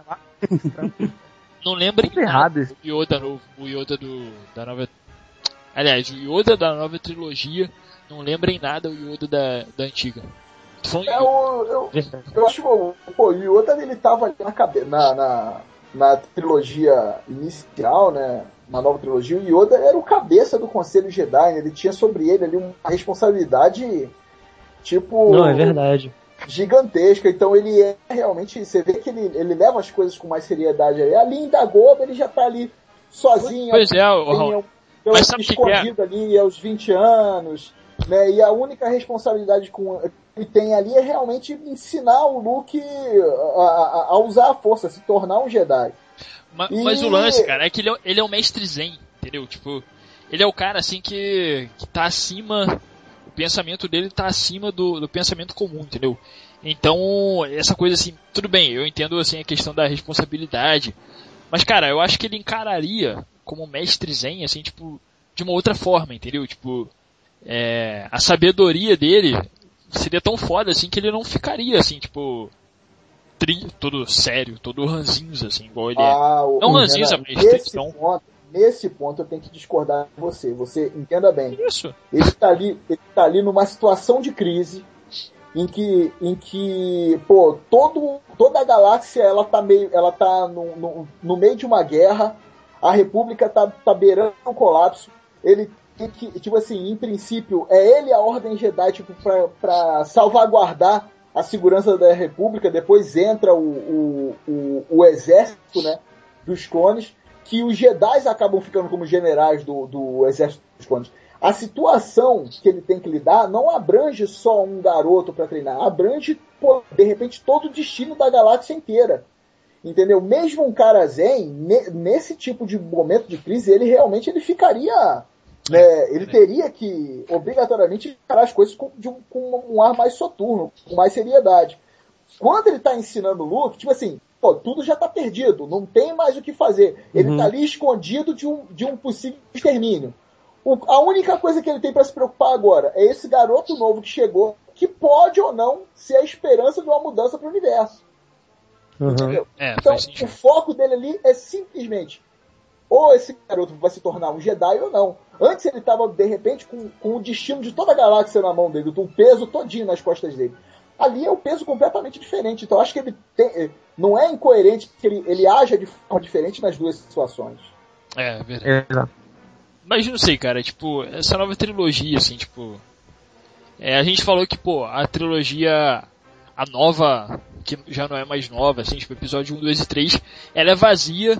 Não lembrem tudo errado esse. o Yoda novo, o Yoda do, da nova... Aliás, o Yoda da nova trilogia, não lembrem nada o Yoda da, da antiga. Tô falando É, o- eu, Verdade. eu acho que pô, o Yoda, ele tava ali na, cabe- na, na, na trilogia inicial, né? Na nova trilogia, o Yoda era o cabeça do Conselho Jedi, né? Ele tinha sobre ele ali uma responsabilidade, tipo... Não, é verdade. gigantesca, então ele é realmente, você vê que ele, ele leva as coisas com mais seriedade aí. Ali em Dagoba ele já tá ali sozinho, Pois é, o tem, Raul. tem Mas um sabe o que escondido ali aos vinte anos, né? E a única responsabilidade com, que ele tem ali é realmente ensinar o Luke a, a, a usar a força, a se tornar um Jedi. Ma- E- Mas o lance, cara, é que ele é, ele é um mestre zen, entendeu? Tipo, ele é o cara, assim, que, que tá acima... O pensamento dele tá acima do, do pensamento comum, entendeu? Então, essa coisa assim, tudo bem, eu entendo assim a questão da responsabilidade, Mas, cara, eu acho que ele encararia como mestre zen, assim, tipo, de uma outra forma, entendeu? Tipo, é, a sabedoria dele seria tão foda, assim, que ele não ficaria, assim, tipo, tri, todo sério, todo ranzinhos, assim, igual ele ah, é. Não ranzinhos, Renan, mas nesse então... ponto, nesse ponto eu tenho que discordar de você. Você entenda bem. Isso. Ele tá ali, ele tá ali numa situação de crise em que, em que pô, todo, toda a galáxia ela tá, meio, ela tá no, no, no meio de uma guerra, a República tá, tá beirando um colapso, ele tem que, tipo assim, em princípio, é ele a Ordem Jedi, tipo, pra, pra salvaguardar a segurança da República, depois entra o, o, o, o exército, né, dos clones, que os Jedi acabam ficando como generais do, do exército dos clones. A situação que ele tem que lidar não abrange só um garoto para treinar, abrange, pô, de repente, todo o destino da galáxia inteira. Entendeu? Mesmo um cara zen, ne, nesse tipo de momento de crise, ele realmente ele ficaria... Né, ele teria que, obrigatoriamente, encarar as coisas com, de um, com um ar mais soturno, com mais seriedade. Quando ele está ensinando o Luke, tipo assim, pô, tudo já está perdido, não tem mais o que fazer. Ele está Uhum. ali escondido de um, de um possível extermínio. O, a única coisa que ele tem para se preocupar agora é esse garoto novo que chegou, que pode ou não ser a esperança de uma mudança para o universo. Uhum. Entendeu? É, Então, faz sentido. o foco dele ali é simplesmente ou esse garoto vai se tornar um Jedi ou não. Antes ele estava, de repente, com, com o destino de toda a galáxia na mão dele, o peso todinho nas costas dele. Ali é um peso completamente diferente. Então, acho que ele tem, não é incoerente que ele, ele haja de forma diferente nas duas situações. É, verdade. Exato. Mas não sei, cara, tipo, essa nova trilogia, assim, tipo... É, a gente falou que, pô, a trilogia, a nova, que já não é mais nova, assim, tipo, episódio um, dois e três, ela é vazia,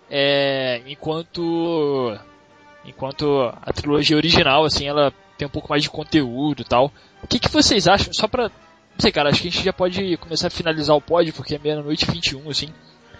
é, enquanto... Enquanto a trilogia original, assim, ela tem um pouco mais de conteúdo e tal. O que, que vocês acham? Só pra... Não sei, cara, acho que a gente já pode começar a finalizar o pod, porque é meia-noite e vinte e um, assim.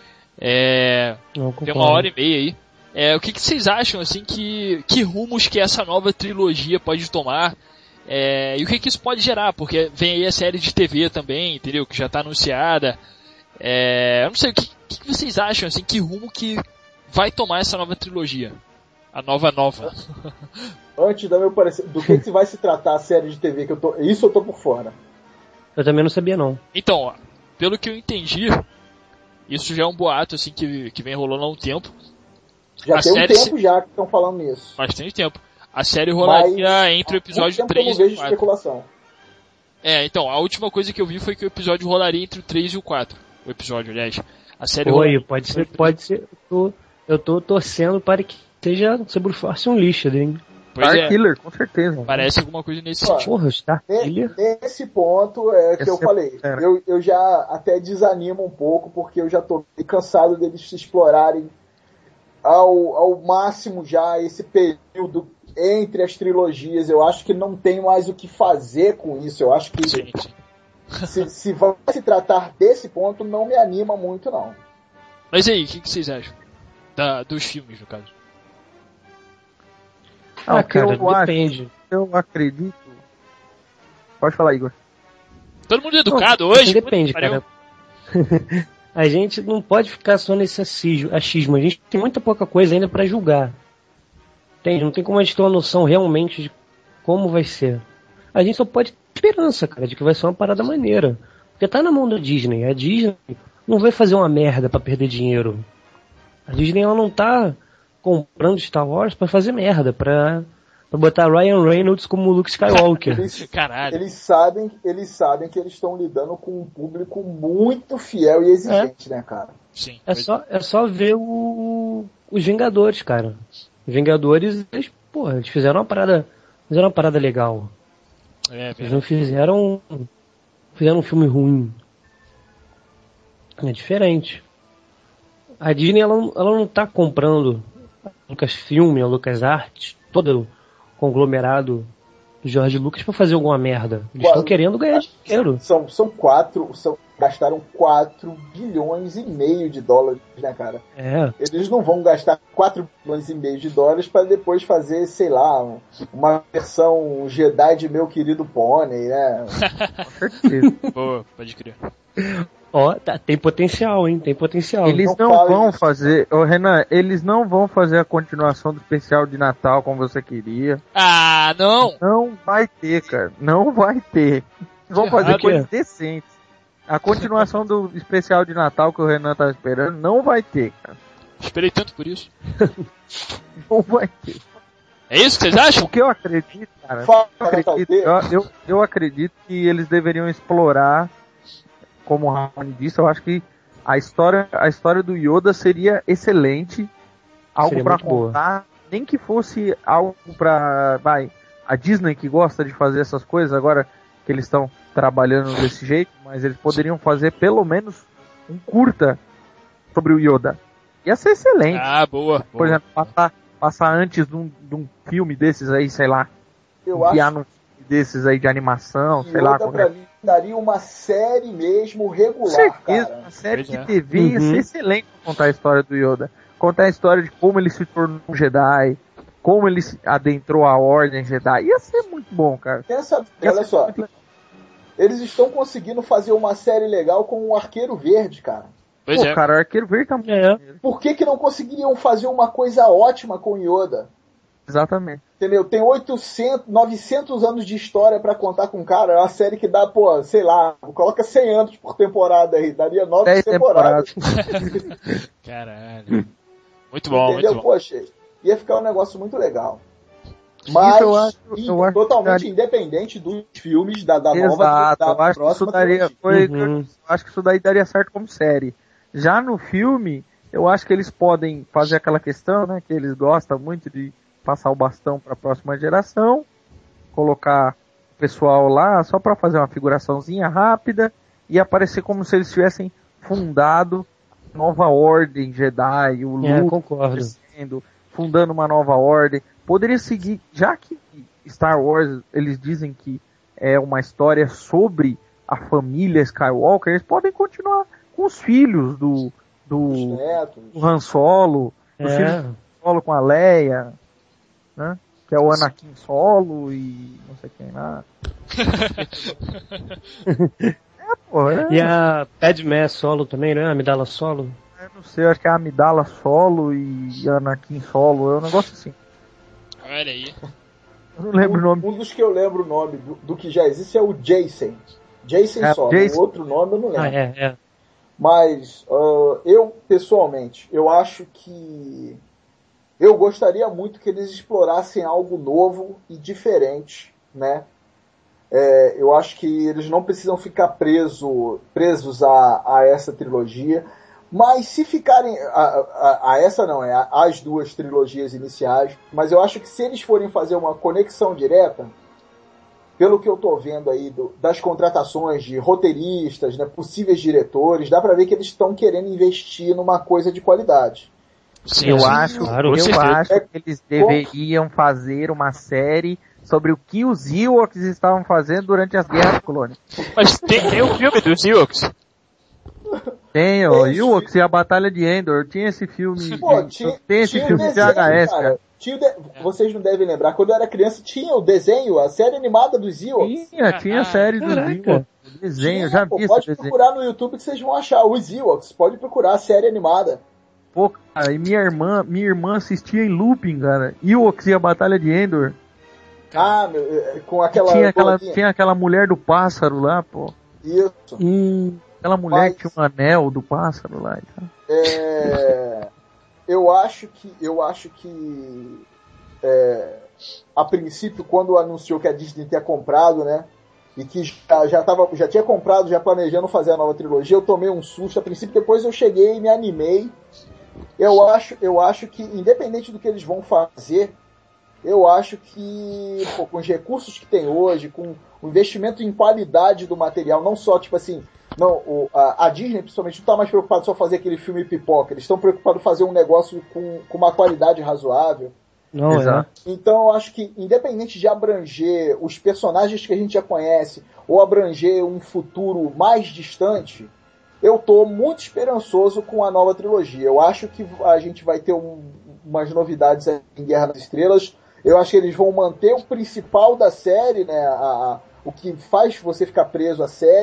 É... Tem uma hora e meia aí. É, o que, que vocês acham, assim, que, que rumos que essa nova trilogia pode tomar? É, e o que, que isso pode gerar? Porque vem aí a série de T V também, entendeu? Que já tá anunciada. É, eu não sei, o que, que vocês acham, assim, que rumo que vai tomar essa nova trilogia? A nova nova. Antes do meu parecer, do que, que vai se tratar a série de T V, que eu tô, isso eu tô por fora. Eu também não sabia, não. Então, ó, pelo que eu entendi, isso já é um boato, assim, que, que vem rolando há um tempo. Já A tem um série tempo se... já que estão falando nisso. Bastante tempo. A série rolaria Mas, entre o episódio há muito tempo três eu não e o vejo quatro. especulação. É, então, a última coisa que eu vi foi que o episódio rolaria entre o três e o quatro. O episódio, aliás. A série Oi, rolaria... pode ser, pode ser. Eu tô, eu tô torcendo para que seja sobre Force um lixo, hein? Pois Star é, Killer, com certeza. parece alguma coisa nesse Ó, sentido. Porra, Star Ne- Killer. Nesse ponto é que Esse eu é- falei. era. Eu, eu já até desanimo um pouco, porque eu já tô cansado deles se explorarem ao, ao máximo já esse período entre as trilogias. Eu acho que não tem mais o que fazer com isso. Eu acho que Sim, sim. se, se vai se tratar desse ponto, não me anima muito, não. Mas aí, o que, que vocês acham? Da, dos filmes, no caso. Ah, Ah, o que cara, eu acho, depende. eu acredito. Pode falar, Igor. Todo mundo educado Não, hoje? assim, depende, Puta que cara. A gente não pode ficar só nesse achismo, achismo. A gente tem muita pouca coisa ainda pra julgar. Entende? Não tem como a gente ter uma noção realmente de como vai ser. A gente só pode ter esperança, cara, de que vai ser uma parada maneira. Porque tá na mão da Disney. A Disney não vai fazer uma merda pra perder dinheiro. A Disney ela não tá comprando Star Wars pra fazer merda, pra, pra botar Ryan Reynolds como Luke Skywalker. Eles, Caralho. eles sabem, eles sabem que eles estão lidando com um público muito fiel e exigente, né, cara? Sim. É só, é só ver o, os Vingadores, cara. Os Vingadores, eles, porra, eles fizeram uma parada, fizeram uma parada legal. É, Eles verdade. não fizeram, fizeram um filme ruim. É diferente. A Disney, ela, não- ela não tá comprando a Lucasfilm, a LucasArts, todo o conglomerado do George Lucas pra fazer alguma merda. Eles estão Quase. querendo ganhar dinheiro. São, são quatro, são, gastaram quatro bilhões e meio de dólares, né, cara? É. Eles não vão gastar quatro bilhões e meio de dólares para depois fazer, sei lá, um- uma versão Jedi de Meu Querido Pônei, né? Com certeza. Boa, pode crer. Ó, tá, tem potencial, hein? Tem potencial. Eles não, não vão isso. fazer... Ô, Renan, eles não vão fazer a continuação do especial de Natal como você queria. Ah, não! Não vai ter, cara. Não vai ter. Vão fazer coisas decentes. A continuação do especial de Natal que o Renan tá esperando não vai ter, cara. Esperei tanto por isso. Não vai ter. É isso que vocês acham? O que eu acredito, cara... Eu acredito, eu, eu, eu acredito que eles deveriam explorar... Como o Ramon disse, eu acho que a história, a história do Yoda seria excelente, algo para contar, boa. Nem que fosse algo para, vai, a Disney que gosta de fazer essas coisas agora que eles estão trabalhando desse jeito, mas eles poderiam fazer pelo menos um curta sobre o Yoda. Ia ser excelente. Ah, boa. Por boa. exemplo, passar, passar antes de um, de um filme desses aí, sei lá, eu enviar acho... num desses aí de animação, Yoda, sei lá. Pra mim, daria uma série mesmo regular, certeza, cara. Uma série de é. T V ia ser excelente pra contar a história do Yoda. Contar a história de como ele se tornou um Jedi, como ele adentrou a Ordem Jedi. Ia ser muito bom, cara. Pensa, olha só. Eles estão conseguindo fazer uma série legal com o Arqueiro Verde, cara. Pois Pô, é. cara, o Arqueiro Verde tá muito é. Por que que não conseguiriam fazer uma coisa ótima com o Yoda? Exatamente. Entendeu? Tem oitocentos, novecentos anos de história pra contar com o cara. É uma série que dá, pô, sei lá, coloca cem anos por temporada aí. Daria nove temporadas. temporadas. Caralho. Muito bom, entendeu? muito bom. Poxa, ia ficar um negócio muito legal. Mas eu acho, eu acho totalmente daria... independente dos filmes da, da Exato, nova da eu acho que isso daria, foi, uhum. eu acho que isso daí daria certo como série. Já no filme, eu acho que eles podem fazer aquela questão, né, que eles gostam muito de passar o bastão para a próxima geração, colocar o pessoal lá só para fazer uma figuraçãozinha rápida e aparecer como se eles tivessem fundado nova ordem Jedi, o é, Luke concordo. Crescendo, fundando uma nova ordem. Poderia seguir, já que Star Wars, eles dizem que é uma história sobre a família Skywalker, eles podem continuar com os filhos do, do, do Han Solo, é. os filhos do Han Solo com a Leia, né? Que é o Anakin Solo e não sei quem lá. é, pô, é. E a Padmé Solo também, né? A Amidala Solo. Eu não sei, acho que é a Amidala Solo e Anakin Solo, é um negócio assim. Olha aí. Eu não lembro um, o nome. Um dos que eu lembro o nome do, do que já existe é o Jason. Jason é, Solo. Jason. O outro nome eu não lembro. Ah, é, é. Mas uh, eu, pessoalmente, eu acho que eu gostaria muito que eles explorassem algo novo e diferente, né? É, eu acho que eles não precisam ficar preso, presos a, a essa trilogia, mas se ficarem a, a, a essa não, é as duas trilogias iniciais, mas eu acho que se eles forem fazer uma conexão direta, pelo que eu tô vendo aí do, das contratações de roteiristas, né, possíveis diretores, dá pra ver que eles estão querendo investir numa coisa de qualidade. Sim, eu sim, acho, claro, eu acho que eles deveriam fazer uma série sobre o que os Ewoks estavam fazendo durante as Guerras Clônicas. Mas tem, tem um filme dos Ewoks? Tem, ó, Ewoks e a Batalha de Endor. Tinha esse filme. Pô, de, tinha, tem esse tinha filme desenho, de V H S, cara. cara. Tinha de... Vocês não devem lembrar, quando eu era criança tinha o desenho, a série animada dos Ewoks. Tinha, tinha a série dos Ewoks. Desenho, tinha, já pô, vi pode esse procurar desenho. no YouTube que vocês vão achar os Ewoks. Pode procurar a série animada. Pô, cara, e minha irmã, minha irmã assistia em looping, cara. Ewoks e a Batalha de Endor. Ah, meu, com aquela... Tinha aquela, tinha aquela mulher do pássaro lá, pô. Isso. Hum, aquela mulher Mas, que tinha um anel do pássaro lá. Então. É... Eu acho que... Eu acho que... É, a princípio, quando anunciou que a Disney tinha comprado, né? E que já, já, tava, já tinha comprado, já planejando fazer a nova trilogia, eu tomei um susto a princípio, depois eu cheguei e me animei. Eu acho, eu acho que, independente do que eles vão fazer, eu acho que, pô, com os recursos que tem hoje, com o investimento em qualidade do material, não só, tipo assim, não, o, a, a Disney, principalmente, não está mais preocupada só fazer aquele filme pipoca, eles estão preocupados em fazer um negócio com, com uma qualidade razoável. Não, Exato. É. Então eu acho que, independente de abranger os personagens que a gente já conhece, ou abranger um futuro mais distante, eu tô muito esperançoso com a nova trilogia. Eu acho que a gente vai ter um, umas novidades em Guerra nas Estrelas. Eu acho que eles vão manter o principal da série, né, a, a, o que faz você ficar preso à série,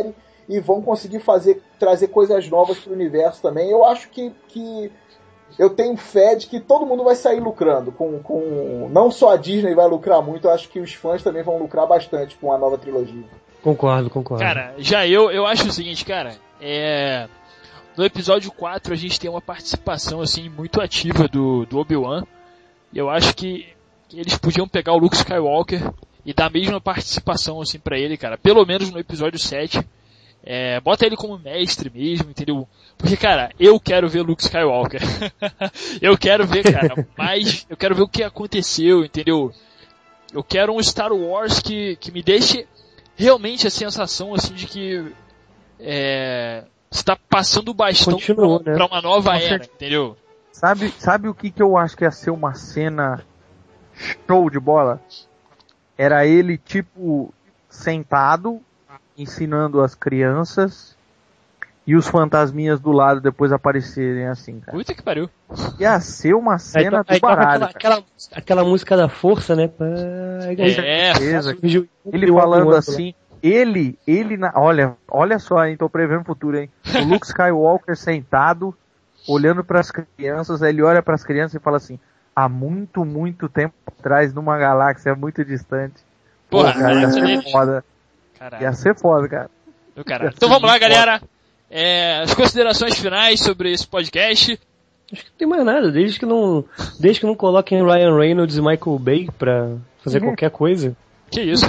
e vão conseguir fazer, trazer coisas novas pro universo também. Eu acho que, que eu tenho fé de que todo mundo vai sair lucrando. Com, com, não só a Disney vai lucrar muito, eu acho que os fãs também vão lucrar bastante com a nova trilogia. Concordo, concordo. Cara, já eu, eu acho o seguinte, cara, é... no episódio quatro a gente tem uma participação, assim, muito ativa do, do Obi-Wan, e eu acho que eles podiam pegar o Luke Skywalker e dar a mesma participação, assim, pra ele, cara, pelo menos no episódio sete, é... bota ele como mestre mesmo, entendeu? Porque, cara, eu quero ver Luke Skywalker, eu quero ver, cara, mas eu quero ver o que aconteceu, entendeu? Eu quero um Star Wars que, que me deixe realmente a sensação, assim, de que é, você tá passando o bastão Continuou, pra, né? pra uma nova Com era, certeza. entendeu? Sabe, sabe o que, que eu acho que ia ser uma cena show de bola? Era ele, tipo, sentado, ensinando as crianças, e os fantasminhas do lado depois aparecerem assim, cara. Puta que pariu. Ia ser uma Aí, cena aí do toca baralho, aquela, aquela, aquela música da força, né? Pega aí. É, certeza. Surgiu Ele um falando outro assim, ele, ele, na, olha, olha só, hein, tô prevendo o futuro, hein. O Luke Skywalker sentado, olhando pras crianças, aí ele olha pras crianças e fala assim, há muito, muito tempo atrás, numa galáxia muito distante. Porra, Pô, cara, ia galáxia ser deles. foda. Caralho, Ia ser foda, cara. do caralho. Então vamos lá, galera. É, as considerações finais sobre esse podcast. Acho que não tem mais nada, desde que não, desde que não coloquem Ryan Reynolds e Michael Bay pra fazer qualquer coisa. Que isso?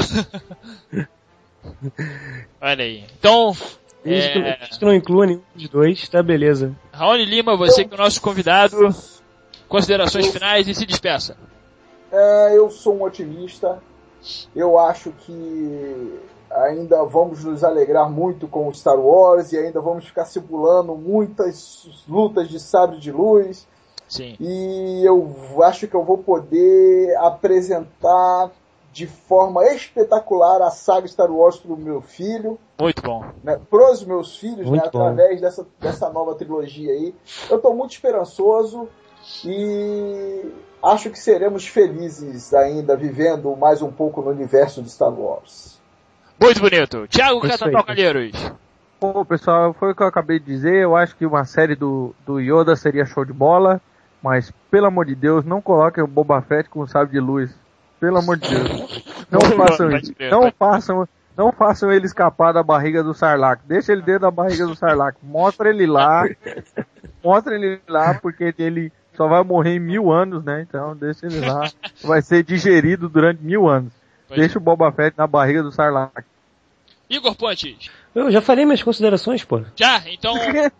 Olha aí. Então, Desde, é, que, desde que não inclua nenhum dos dois, tá beleza. Raoni Lima, você que é o nosso convidado, considerações finais e se despeça. É, eu sou um otimista. Eu acho que ainda vamos nos alegrar muito com o Star Wars e ainda vamos ficar simulando muitas lutas de sabre de luz. Sim. E eu acho que eu vou poder apresentar de forma espetacular a saga Star Wars para o meu filho, Muito bom. né, para os meus filhos, Muito né, bom. através dessa, dessa nova trilogia aí. Eu estou muito esperançoso e acho que seremos felizes ainda vivendo mais um pouco no universo de Star Wars. Muito bonito. Thiago Isso aí. Catatal Calheiros. Pô, pessoal, foi o que eu acabei de dizer, eu acho que uma série do, do Yoda seria show de bola, mas, pelo amor de Deus, não coloquem o Boba Fett com o sabre de luz. Pelo amor de Deus. Não façam Pode isso. crer, Não pode. façam, não façam ele escapar da barriga do Sarlacc. Deixa ele dentro da barriga do Sarlacc. Mostra ele lá. Mostra ele lá, porque ele só vai morrer em mil anos, né? Então, deixa ele lá. Vai ser digerido durante mil anos. Pode. Deixa o Boba Fett na barriga do Sarlacc. Igor Pontes. Eu já falei minhas considerações, pô. Já, então...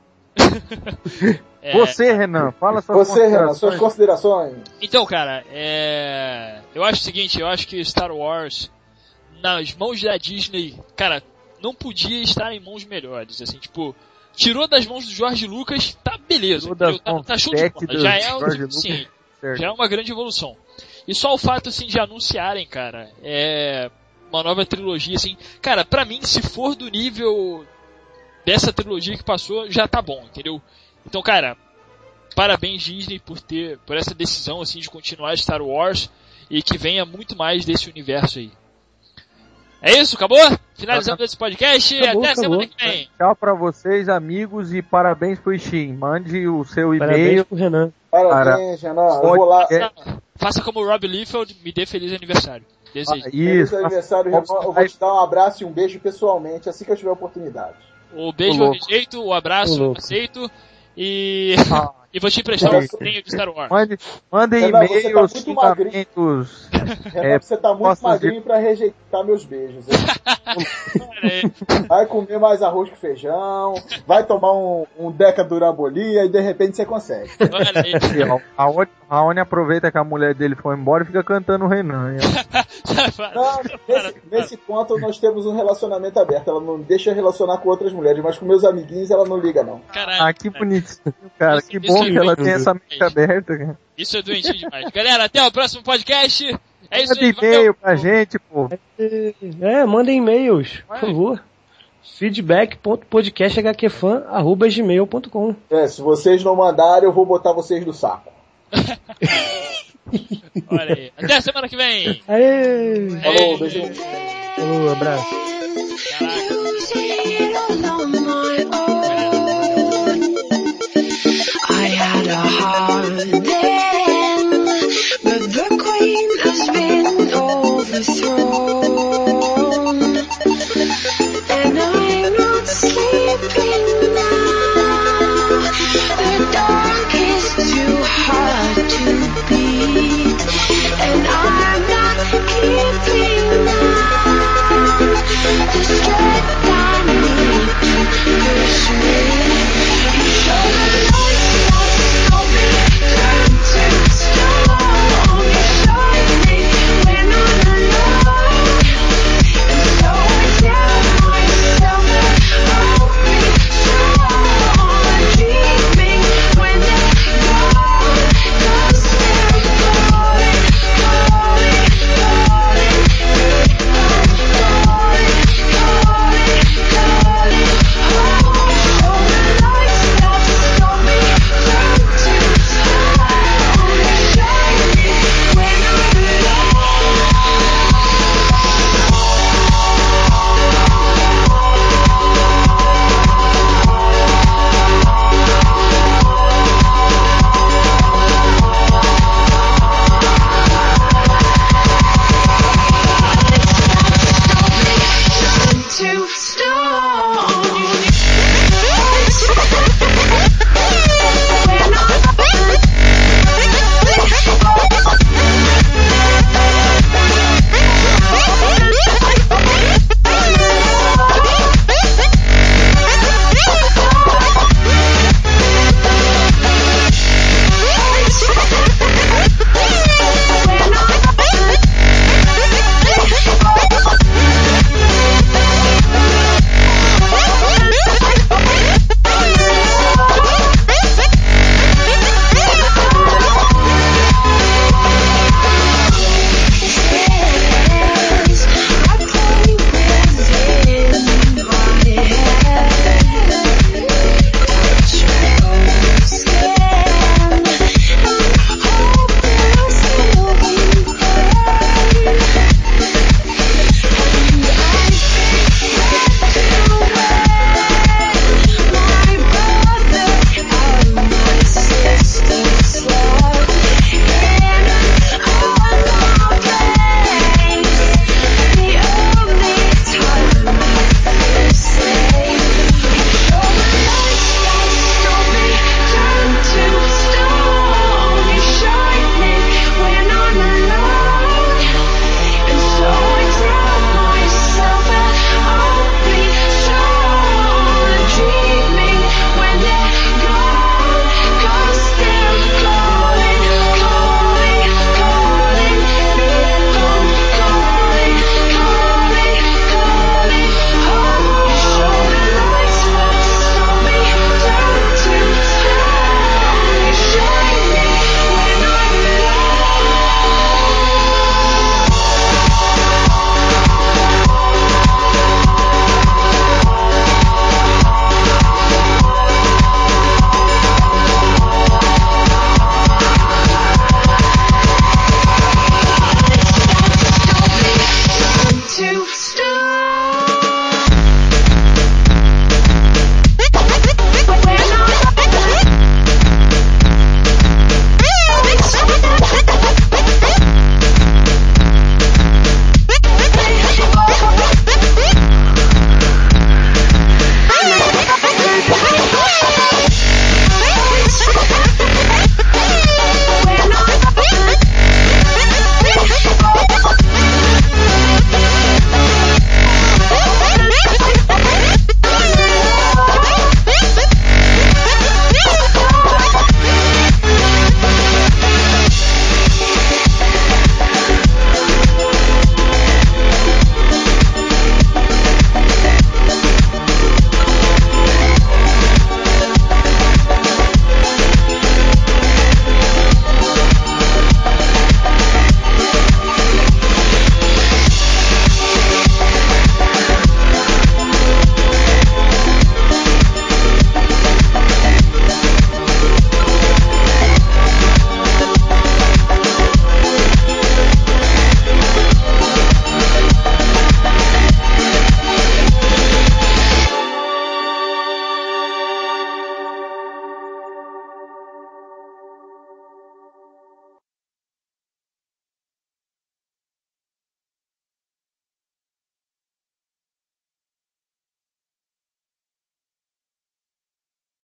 É, Você, Renan, fala suas Você, Renan, suas considerações. considerações? Então, cara, é... eu acho o seguinte, eu acho que Star Wars, nas mãos da Disney, cara, não podia estar em mãos melhores, assim, tipo, tirou das mãos do George Lucas, tá beleza, Tirou das entendeu? Tá, mãos tá show de sete bola, do já é, George tipo, sim, Lucas. Certo. já é uma grande evolução. E só o fato, assim, de anunciarem, cara, é uma nova trilogia, assim, cara, pra mim, se for do nível dessa trilogia que passou, já tá bom, entendeu? Então, cara, parabéns Disney por ter, por essa decisão, assim, de continuar Star Wars e que venha muito mais desse universo aí. É isso, acabou? Finalizando esse podcast, Acabou, até a semana acabou. que vem. Tchau pra vocês, amigos, e parabéns pro Shin. Mande o seu Parabéns e-mail. pro Renan. Parabéns, Renan. Eu Pode- vou lá. É. Faça, faça como o Rob Liefeld, me dê feliz aniversário. Desejo. Ah, Feliz isso. aniversário, Renan. Eu vou te dar um abraço e um beijo pessoalmente assim que eu tiver oportunidade. O beijo Ô, eu louco. rejeito, o abraço Ô, eu louco. aceito e, Ah, e vou te emprestar Não, um desenho de Star Wars. Mande, mandem Renan, você tá e-mails, muito magrinho. xingamentos. Renan, É, você tá muito posso magrinho pra rejeitar meus beijos. hein? Olha aí. Vai comer mais arroz com feijão, vai tomar um, um Deca Durabolia e de repente você consegue. Olha aí. E, ó, A Oni- a Oni aproveita que a mulher dele foi embora e fica cantando o Renan. hein? Não, nesse, nesse ponto nós temos um relacionamento aberto. Ela não deixa relacionar com outras mulheres, mas com meus amiguinhos ela não liga, não. Caralho, Ah, que bonitinho, cara. Isso- Que isso bom é que ela lindo. tem essa mente aberta, cara. isso é doentio demais. Galera, até o próximo podcast. É isso Manda aí, e-mail valeu. pra gente, pô. É, mandem e-mails, por Vai. favor. feedback ponto podcast h q fan arroba gmail ponto com. É, se vocês não mandarem, eu vou botar vocês no saco. Olha aí. Até a semana que vem. Aê! Falou, beijo. Falou, abraço. Caralho.